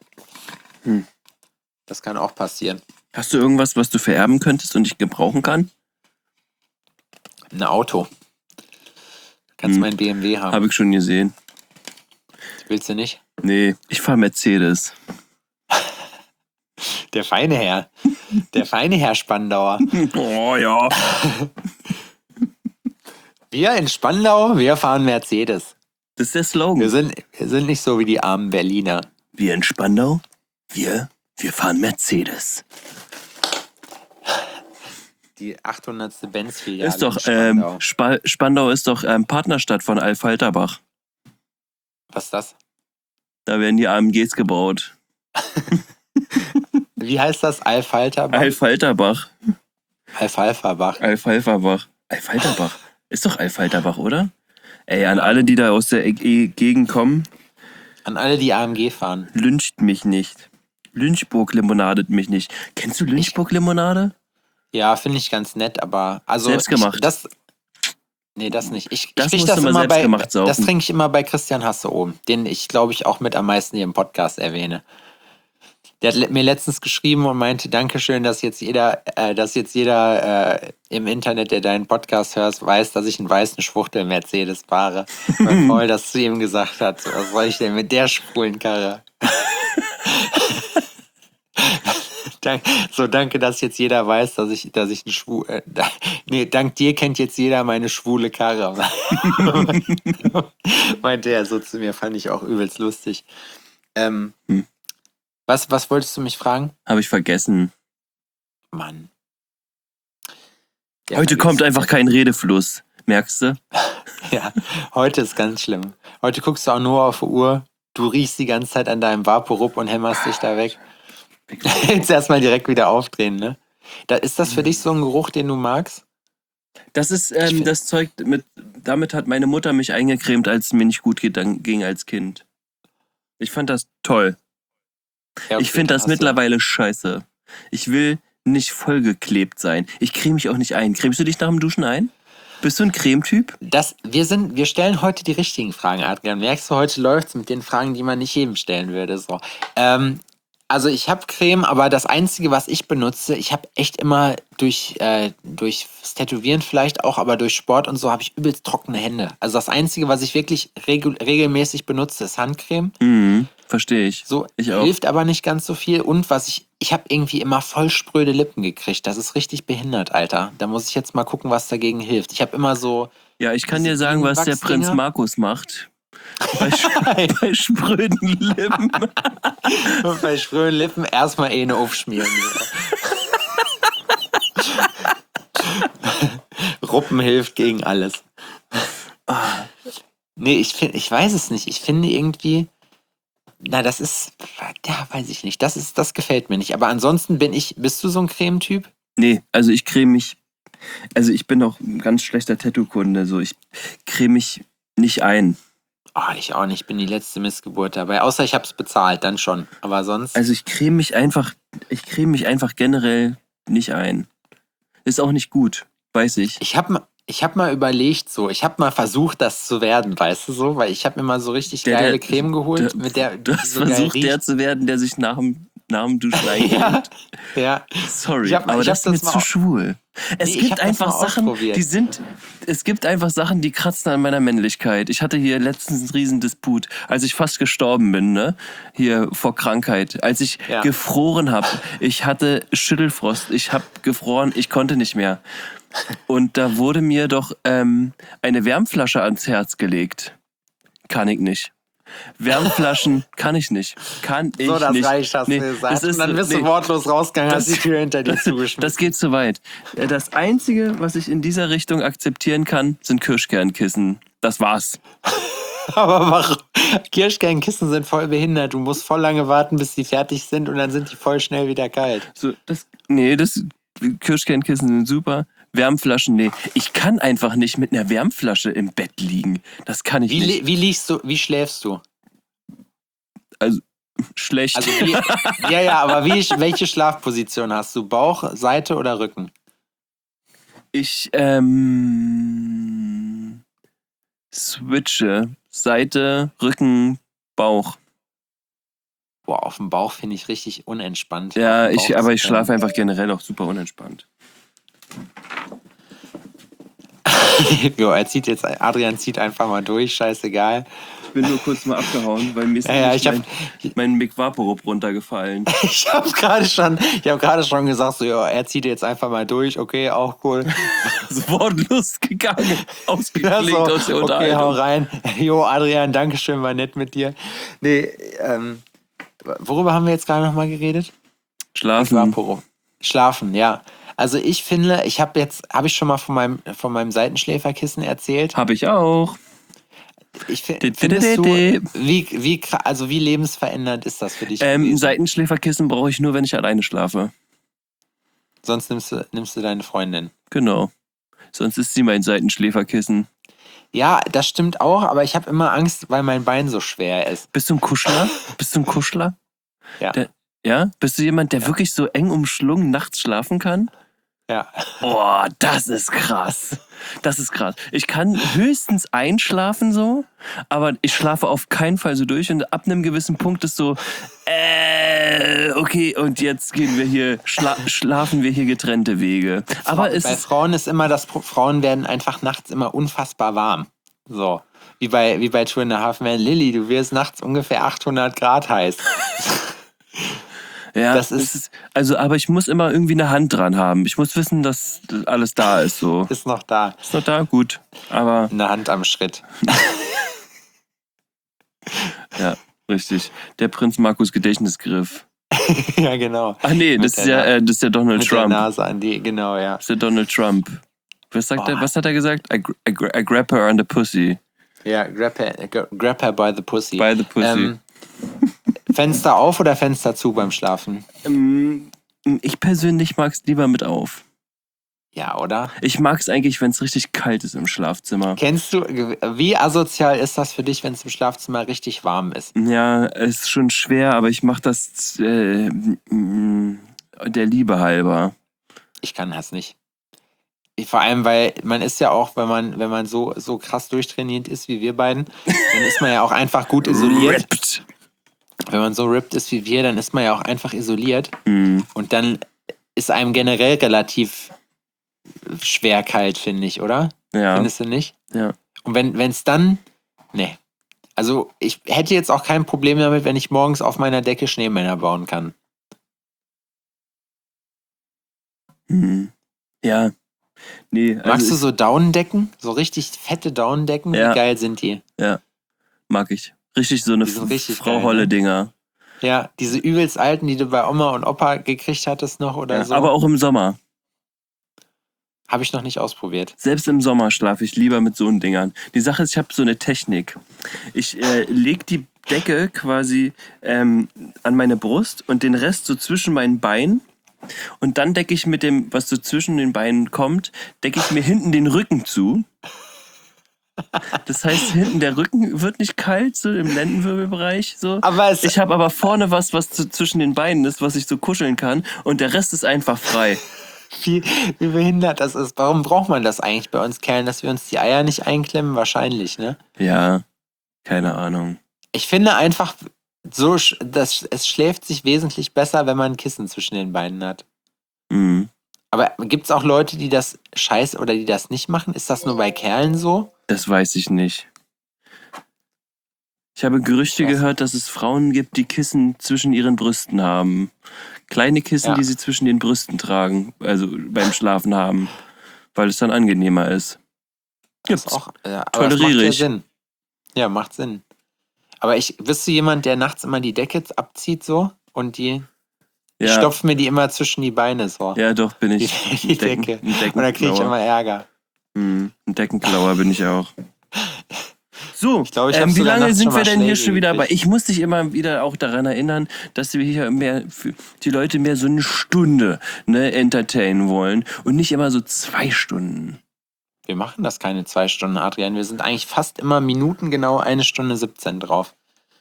Das kann auch passieren. Hast du irgendwas, was du vererben könntest und ich gebrauchen kann? Ein Auto. Kannst mein BMW haben. Habe ich schon gesehen. Willst du nicht? Nee, ich fahre Mercedes. Der feine Herr. Der feine Herr Spandauer. Oh ja. Wir in Spandau, wir fahren Mercedes. Das ist der Slogan. Wir sind nicht so wie die armen Berliner. Wir in Spandau, wir fahren Mercedes. Die 800. Benz-Filiale ist doch, Spandau. Spandau ist doch Partnerstadt von Alf-Halterbach. Was ist das? Da werden die AMGs gebaut. Wie heißt das? Alf-Halterbach? Alf-Halterbach. Alf-Halterbach. Alf-Halterbach. Alf-Halterbach. Ist doch Alf-Halterbach, oder? Ey, an alle, die da aus der Gegend kommen. An alle, die AMG fahren. Lyncht mich nicht. Lynchburg-Limonadet mich nicht. Kennst du Lynchburg-Limonade? Ja, finde ich ganz nett, aber... Also selbstgemacht. Nee, das nicht. Das trinke ich immer bei Christian Hasse oben, den ich, glaube ich, auch mit am meisten hier im Podcast erwähne. Der hat mir letztens geschrieben und meinte, Dankeschön, dass jetzt jeder im Internet, der deinen Podcast hört, weiß, dass ich einen weißen Schwuchtel-Mercedes fahre. Weil Paul das zu ihm gesagt hat. Was soll ich denn mit der schwulen Karre? Danke, dass jetzt jeder weiß, dass ich einen schwul... dank dir kennt jetzt jeder meine schwule Karre. Meinte er so zu mir, fand ich auch übelst lustig. Was wolltest du mich fragen? Habe ich vergessen. Mann. Heute kommt einfach kein Redefluss. Merkst du? Ja, heute ist ganz schlimm. Heute guckst du auch nur auf die Uhr. Du riechst die ganze Zeit an deinem Vaporub und hämmerst dich da weg. Jetzt erstmal direkt wieder aufdrehen, ne? Ist das für dich so ein Geruch, den du magst? Das ist das Zeug, damit hat meine Mutter mich eingecremt, als es mir nicht gut ging als Kind. Ich fand das toll. Ja, okay, ich finde das mittlerweile scheiße. Ich will nicht vollgeklebt sein. Ich creme mich auch nicht ein. Cremst du dich nach dem Duschen ein? Bist du ein Cremetyp? Wir stellen heute die richtigen Fragen, Adrian. Merkst du, heute läuft's mit den Fragen, die man nicht jedem stellen würde. So. Also ich habe Creme, aber das Einzige, was ich benutze, ich habe echt immer durchs Tätowieren vielleicht auch, aber durch Sport und so habe ich übelst trockene Hände. Also das Einzige, was ich wirklich regelmäßig benutze, ist Handcreme. Verstehe ich. So, ich auch. Hilft aber nicht ganz so viel. Und ich habe irgendwie immer voll spröde Lippen gekriegt. Das ist richtig behindert, Alter. Da muss ich jetzt mal gucken, was dagegen hilft. Ich habe immer so... Ja, ich kann dir sagen, was der Prinz Markus macht. Bei spröden Lippen. Und bei spröden Lippen erstmal eine aufschmieren. Ruppen hilft gegen alles. Nee, ich weiß es nicht. Ich finde irgendwie... Na, das ist... Ja, weiß ich nicht. Das gefällt mir nicht. Aber ansonsten bist du so ein Cremetyp? Nee, also ich creme mich... Also ich bin auch ein ganz schlechter Tattoo-Kunde. So, ich creme mich nicht ein. Oh, ich auch nicht. Ich bin die letzte Missgeburt dabei. Außer ich habe es bezahlt, dann schon. Aber sonst... Also ich creme mich einfach generell nicht ein. Ist auch nicht gut, weiß ich. Ich hab mal überlegt so, ich habe mal versucht, das zu werden, weißt du so? Weil ich habe mir mal so richtig geile Creme geholt, mit der... Du hast so versucht, der zu werden, der sich nach dem Duschen eincremt. Ja. Sorry, aber das ist mir zu schwul. Es gibt einfach Sachen, die kratzen an meiner Männlichkeit. Ich hatte hier letztens einen riesen Disput, als ich fast gestorben bin, ne? Hier vor Krankheit. Als ich gefroren habe. Ich hatte Schüttelfrost. Ich habe gefroren. Ich konnte nicht mehr. Und da wurde mir doch eine Wärmflasche ans Herz gelegt. Kann ich nicht. Wärmflaschen kann ich nicht. So, das reicht, hast du gesagt. Und dann bist du wortlos rausgegangen, hast die Tür hinter dir zugeschmissen. Das geht zu weit. Das Einzige, was ich in dieser Richtung akzeptieren kann, sind Kirschkernkissen. Das war's. Aber warum? Kirschkernkissen sind voll behindert. Du musst voll lange warten, bis die fertig sind und dann sind die voll schnell wieder kalt. So, Kirschkernkissen sind super. Wärmflaschen, nee. Ich kann einfach nicht mit einer Wärmflasche im Bett liegen. Das kann ich nicht. Wie schläfst du? Also, schlecht. Also aber welche Schlafposition hast du? Bauch, Seite oder Rücken? Ich, switche. Seite, Rücken, Bauch. Boah, auf dem Bauch finde ich richtig unentspannt. Ja, ich schlafe einfach generell auch super unentspannt. Jo, Adrian zieht einfach mal durch, scheißegal. Ich bin nur kurz mal abgehauen, weil mir ist mein Mick Vaporub runtergefallen. Ich habe gerade schon gesagt, so, jo, er zieht jetzt einfach mal durch, okay, auch cool. Wortlos gegangen, ausgeklinkt aus der Unterhaltung. Okay, hau rein. Jo, Adrian, dankeschön, war nett mit dir. Nee, worüber haben wir jetzt gerade nochmal geredet? Schlafen, ja. Also ich finde, habe ich schon mal von meinem Seitenschläferkissen erzählt? Habe ich auch. Findest du, wie lebensverändernd ist das für dich? Ein Seitenschläferkissen brauche ich nur, wenn ich alleine schlafe. Sonst nimmst du deine Freundin. Genau. Sonst ist sie mein Seitenschläferkissen. Ja, das stimmt auch, aber ich habe immer Angst, weil mein Bein so schwer ist. Bist du ein Kuschler? Ja. Ja? Bist du jemand, der wirklich so eng umschlungen nachts schlafen kann? Ja. Boah, das ist krass. Ich kann höchstens einschlafen so, aber ich schlafe auf keinen Fall so durch und ab einem gewissen Punkt ist so, okay, und jetzt gehen wir hier, schlafen wir hier getrennte Wege. Aber bei Frauen ist immer Frauen werden einfach nachts immer unfassbar warm. So. Wie bei Two and a Half Men. Lilly, du wirst nachts ungefähr 800 Grad heiß. Ja, aber ich muss immer irgendwie eine Hand dran haben. Ich muss wissen, dass alles da ist. So. Ist noch da. Gut. Aber eine Hand am Schritt. Ja, richtig. Der Prinz Markus Gedächtnisgriff. Ja, genau. Ach nee, das ist ja Donald mit Trump. der Nase an die, genau, ja. Das ist ja Donald Trump. Was hat er gesagt? I grab her on the pussy. Ja, grab her by the pussy. By the pussy. Fenster auf oder Fenster zu beim Schlafen? Ich persönlich mag es lieber mit auf. Ja, oder? Ich mag es eigentlich, wenn es richtig kalt ist im Schlafzimmer. Kennst du, wie asozial ist das für dich, wenn es im Schlafzimmer richtig warm ist? Ja, es ist schon schwer, aber ich mache das der Liebe halber. Ich kann das nicht. Vor allem, weil man ist ja auch, wenn man so krass durchtrainiert ist wie wir beiden, dann ist man ja auch einfach gut isoliert. Ripped. Wenn man so ripped ist wie wir, dann ist man ja auch einfach isoliert. Mhm. Und dann ist einem generell relativ schwer kalt, finde ich, oder? Ja. Findest du nicht? Ja. Und wenn es dann, nee. Also ich hätte jetzt auch kein Problem damit, wenn ich morgens auf meiner Decke Schneemänner bauen kann. Mhm. Ja. Nee, also Magst du so Daunendecken? So richtig fette Daunendecken? Ja. Wie geil sind die? Ja, mag ich. Richtig so eine Die sind richtig Frau geil, Holle-Dinger. Ja, diese übelst alten, die du bei Oma und Opa gekriegt hattest noch oder Ja, so. aber auch im Sommer. Habe ich noch nicht ausprobiert. Selbst im Sommer schlafe ich lieber mit so einen Dingern. Die Sache ist, ich habe so eine Technik. Ich lege die Decke quasi an meine Brust und den Rest so zwischen meinen Beinen. Und dann decke ich mit dem, was so zwischen den Beinen kommt, decke ich mir hinten den Rücken zu. Das heißt, hinten der Rücken wird nicht kalt, so im Lendenwirbelbereich. So. Ich habe aber vorne was so zwischen den Beinen ist, was ich so kuscheln kann. Und der Rest ist einfach frei. Wie behindert das ist. Warum braucht man das eigentlich bei uns Kerlen, dass wir uns die Eier nicht einklemmen? Wahrscheinlich, ne? Ja, keine Ahnung. Ich finde einfach, es schläft sich wesentlich besser, wenn man ein Kissen zwischen den Beinen hat. Mhm. Aber gibt es auch Leute, die das scheiße oder die das nicht machen? Ist das nur bei Kerlen so? Das weiß ich nicht. Ich habe Gerüchte gehört, dass es Frauen gibt, die Kissen zwischen ihren Brüsten haben. Kleine Kissen, die sie zwischen den Brüsten tragen, also beim Schlafen haben, weil es dann angenehmer ist. Gibt's auch. Ja, aber toleriere das macht ich. ja Sinn. Ja, macht Sinn. Aber bist du jemand, der nachts immer die Decke abzieht so und ich stopfe mir die immer zwischen die Beine so. Ja, doch, bin ich. Die Decke. Und dann kriege ich immer Ärger. Ein Deckenklauer bin ich auch. So, Ich glaub, wie lange sind wir denn hier Schläge schon wieder gekriegt. dabei? Ich muss dich immer wieder auch daran erinnern, dass wir hier mehr die Leute mehr so eine Stunde entertainen wollen und nicht immer so 2 Stunden. Wir machen das keine 2 Stunden, Adrian. Wir sind eigentlich fast immer minutengenau 1 Stunde 17 drauf.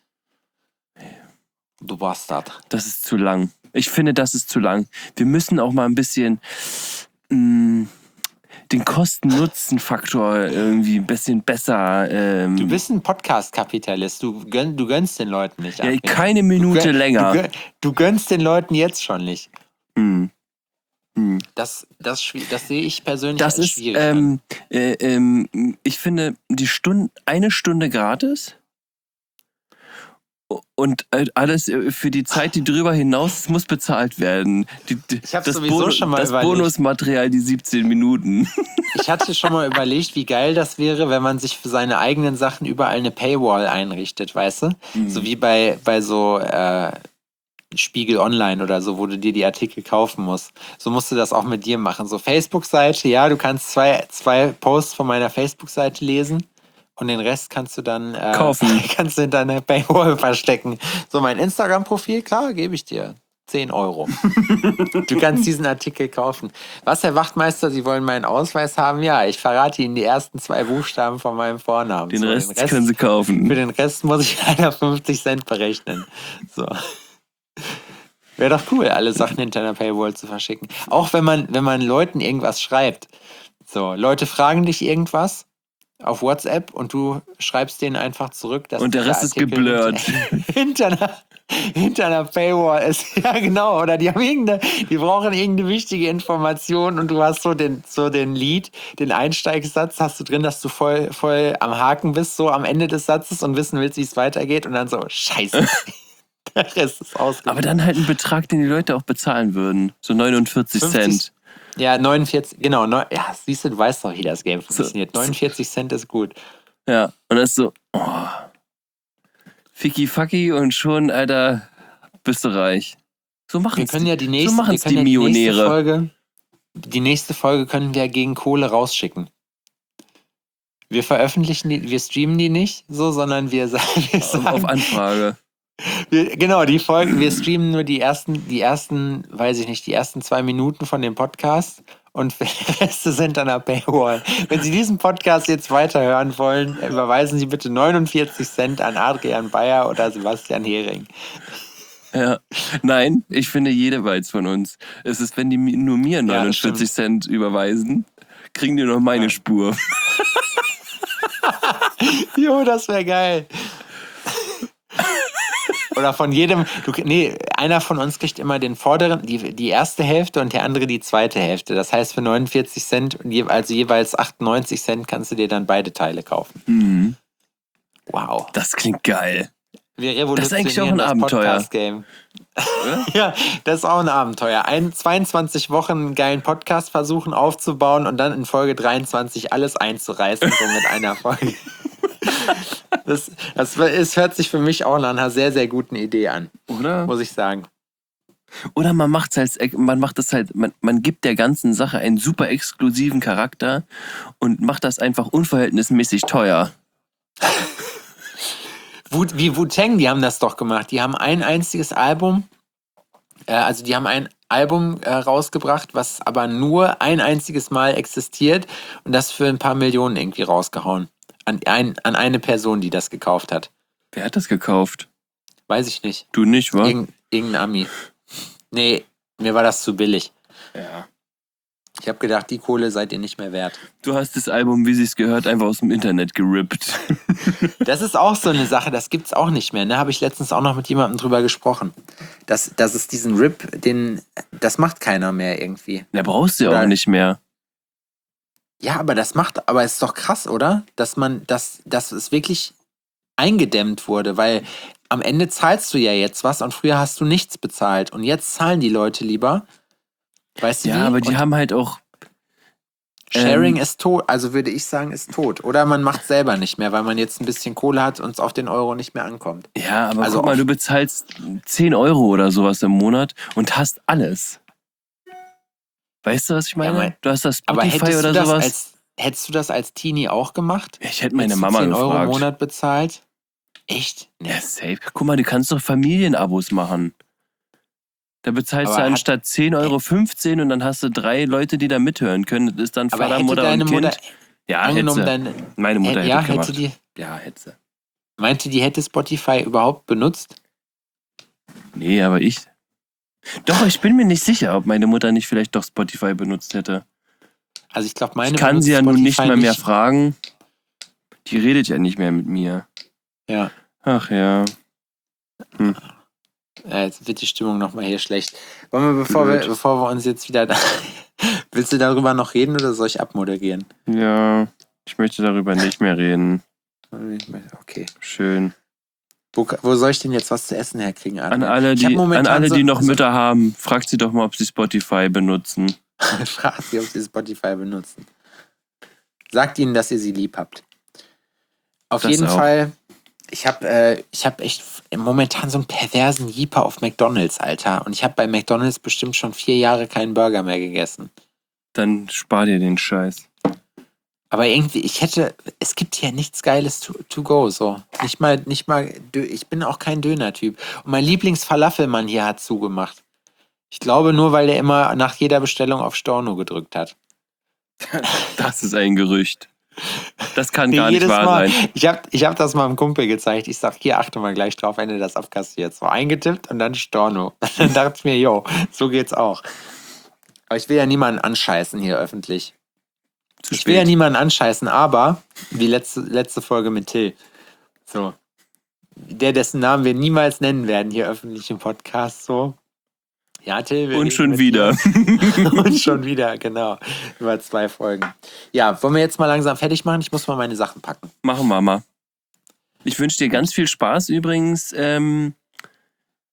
Du Bastard. Das ist zu lang. Ich finde, das ist zu lang. Wir müssen auch mal ein bisschen den Kosten-Nutzen-Faktor irgendwie ein bisschen besser. Du bist ein Podcast-Kapitalist. Du gönnst den Leuten nicht. Ja, keine Minute länger. Du gönnst den Leuten jetzt schon nicht. Hm. Das sehe ich persönlich Das als ist, schwierig an. ich finde, eine Stunde gratis und alles für die Zeit, die drüber hinaus muss bezahlt werden. Ich habe sowieso schon mal überlegt. Das Bonusmaterial, die 17 Minuten. Ich hatte schon mal überlegt, wie geil das wäre, wenn man sich für seine eigenen Sachen überall eine Paywall einrichtet, weißt du? So wie bei so Spiegel Online oder so, wo du dir die Artikel kaufen musst. So musst du das auch mit dir machen. So Facebook-Seite, ja, du kannst zwei Posts von meiner Facebook-Seite lesen und den Rest kannst du dann kaufen. Kannst du in deiner Paywall verstecken. So, mein Instagram-Profil, klar, gebe ich dir 10 €. Du kannst diesen Artikel kaufen. Was, Herr Wachtmeister, Sie wollen meinen Ausweis haben? Ja, ich verrate Ihnen die ersten 2 Buchstaben von meinem Vornamen. Den Rest können Sie kaufen. Für den Rest muss ich leider 50 Cent berechnen. So. Wäre doch cool, alle Sachen hinter einer Paywall zu verschicken. Auch wenn man Leuten irgendwas schreibt. So, Leute fragen dich irgendwas auf WhatsApp und du schreibst denen einfach zurück, dass und der Rest ist geblurrt. Hinter einer Paywall ist. Ja, genau. Oder die brauchen irgendeine wichtige Information und du hast so den Lied, den Einsteigssatz hast du drin, dass du voll am Haken bist, so am Ende des Satzes und wissen willst, wie es weitergeht und dann so, scheiße. Der Rest ist ausgegangen. Aber dann halt ein Betrag, den die Leute auch bezahlen würden. So 49 Cent. Ja, 49, genau. Ja, siehst du weißt doch, wie das Game funktioniert. 49 Cent ist gut. Ja, und das ist so, Ficky Fucky und schon, Alter, bist du reich. So machen es die Millionäre. Die nächste Folge können wir gegen Kohle rausschicken. Wir veröffentlichen wir streamen die nicht so, sondern wir sagen auf Anfrage. Die Folgen, wir streamen nur die ersten, weiß ich nicht, die ersten 2 Minuten von dem Podcast und der Rest sind an der Paywall. Wenn Sie diesen Podcast jetzt weiterhören wollen, überweisen Sie bitte 49 Cent an Adrian Bayer oder Sebastian Hering. Ja, nein, ich finde jede Weiz von uns. Es ist, wenn die nur mir 49 Cent überweisen, kriegen die noch meine Spur. Jo, das wäre geil. Oder von jedem, einer von uns kriegt immer den vorderen, die erste Hälfte und der andere die zweite Hälfte. Das heißt, für 49 Cent, also jeweils 98 Cent, kannst du dir dann beide Teile kaufen. Mhm. Wow. Das klingt geil. Wir revolutionieren das ist eigentlich auch ein Abenteuer. Podcast-Game. Ja, das ist auch ein Abenteuer. 22 Wochen einen geilen Podcast versuchen aufzubauen und dann in Folge 23 alles einzureißen, so mit einer Folge. Es hört sich für mich auch nach einer sehr, sehr guten Idee an. Oder? Muss ich sagen. Oder man gibt der ganzen Sache einen super exklusiven Charakter und macht das einfach unverhältnismäßig teuer. Wie Wu-Tang, die haben das doch gemacht. Die haben ein einziges Album, die haben ein Album rausgebracht, was aber nur ein einziges Mal existiert und das für ein paar Millionen irgendwie rausgehauen. An eine Person, die das gekauft hat. Wer hat das gekauft? Weiß ich nicht. Du nicht, wa? Irgendein Ami. Nee, mir war das zu billig. Ja. Ich habe gedacht, die Kohle seid ihr nicht mehr wert. Du hast das Album, wie sich's gehört, einfach aus dem Internet gerippt. Das ist auch so eine Sache, das gibt's auch nicht mehr. Ne? Habe ich letztens auch noch mit jemandem drüber gesprochen. Dass es diesen Rip, das macht keiner mehr irgendwie. Der brauchst du ja auch nicht mehr. Ja, aber es ist doch krass, oder? Dass es wirklich eingedämmt wurde, weil am Ende zahlst du ja jetzt was und früher hast du nichts bezahlt und jetzt zahlen die Leute lieber. Weißt du wie? Ja, aber die haben halt auch... Sharing ist tot, also würde ich sagen, ist tot. Oder man macht es selber nicht mehr, weil man jetzt ein bisschen Kohle hat und es auf den Euro nicht mehr ankommt. Ja, aber guck mal, du bezahlst 10 Euro oder sowas im Monat und hast alles. Weißt du, was ich meine? Ja, du hast das Spotify oder sowas. Hättest du das als Teenie auch gemacht? Ich hätte meine Mama 10 Euro im Monat bezahlt? Echt? Nee. Ja, safe. Guck mal, du kannst doch Familienabos machen. Da bezahlst du anstatt 10 Euro 15 und dann hast du 3 Leute, die da mithören können. Das ist dann Vater, Mutter und Kind. Ja, hätte meine Mutter hätte gemacht. Hätte sie. Meinte die hätte Spotify überhaupt benutzt? Nee, aber ich... Doch, ich bin mir nicht sicher, ob meine Mutter nicht vielleicht doch Spotify benutzt hätte. Also ich glaube, meine Ich kann sie ja nun nicht mehr fragen. Die redet ja nicht mehr mit mir. Ja. Ach ja. Jetzt wird die Stimmung nochmal hier schlecht. Wollen wir, bevor wir uns jetzt wieder... Willst du darüber noch reden oder soll ich abmoderieren? Ja, ich möchte darüber nicht mehr reden. Okay. Schön. Wo soll ich denn jetzt was zu essen herkriegen? An alle, die noch Mütter haben, fragt sie doch mal, ob sie Spotify benutzen. Fragt sie, ob sie Spotify benutzen. Sagt ihnen, dass ihr sie lieb habt. Auf jeden Fall, ich hab echt momentan so einen perversen Jeeper auf McDonald's, Alter. Und ich habe bei McDonald's bestimmt schon 4 Jahre keinen Burger mehr gegessen. Dann spar dir den Scheiß. Aber irgendwie, es gibt hier nichts Geiles to go, so. Nicht mal, ich bin auch kein Döner-Typ. Und mein Lieblingsfalafelmann hier hat zugemacht. Ich glaube nur, weil der immer nach jeder Bestellung auf Storno gedrückt hat. Das ist ein Gerücht. Das kann gar nicht wahr sein. Ich hab das mal einem Kumpel gezeigt. Ich sag, hier, achte mal gleich drauf, wenn du das abkassierst. So eingetippt und dann Storno. Dann dachte ich mir, jo, so geht's auch. Aber ich will ja niemanden anscheißen hier öffentlich. Ich will ja niemanden anscheißen, aber wie letzte Folge mit Till. So. Dessen Namen wir niemals nennen werden hier öffentlich im Podcast. So. Ja, Till. Und schon wieder. Und schon wieder, genau. Über 2 Folgen. Ja, wollen wir jetzt mal langsam fertig machen? Ich muss mal meine Sachen packen. Machen wir mal. Ich wünsche dir ganz viel Spaß übrigens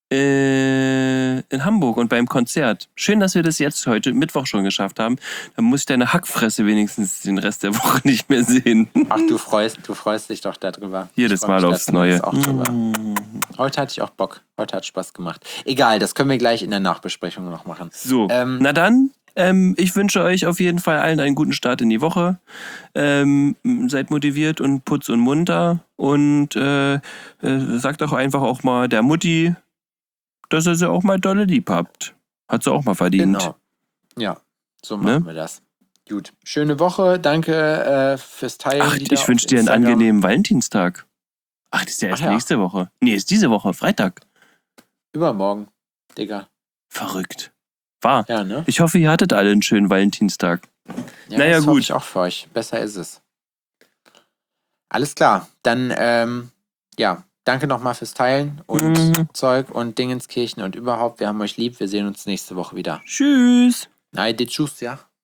In Hamburg und beim Konzert. Schön, dass wir das jetzt heute Mittwoch schon geschafft haben. Dann muss ich deine Hackfresse wenigstens den Rest der Woche nicht mehr sehen. Ach, du freust dich doch darüber. Jedes Mal aufs Neue. Heute hatte ich auch Bock. Heute hat Spaß gemacht. Egal, das können wir gleich in der Nachbesprechung noch machen. So, na dann, ich wünsche euch auf jeden Fall allen einen guten Start in die Woche. Seid motiviert und putz und munter und sagt doch einfach auch mal der Mutti, dass ihr sie auch mal dolle lieb habt. Hat sie auch mal verdient. Genau. Ja, so machen wir das. Gut. Schöne Woche. Danke fürs Teilen. Ach, ich wünsche dir einen angenehmen Valentinstag. Ach, das ist ja erst nächste Woche. Nee, ist diese Woche, Freitag. Übermorgen, Digga. Verrückt. Wahr. Ja, ne? Ich hoffe, ihr hattet alle einen schönen Valentinstag. Ja, naja, das hoffe ich auch für euch. Besser ist es. Alles klar. Dann, danke nochmal fürs Teilen und Zeug und Dingenskirchen und überhaupt. Wir haben euch lieb. Wir sehen uns nächste Woche wieder. Tschüss. Nein, tschüss, ja.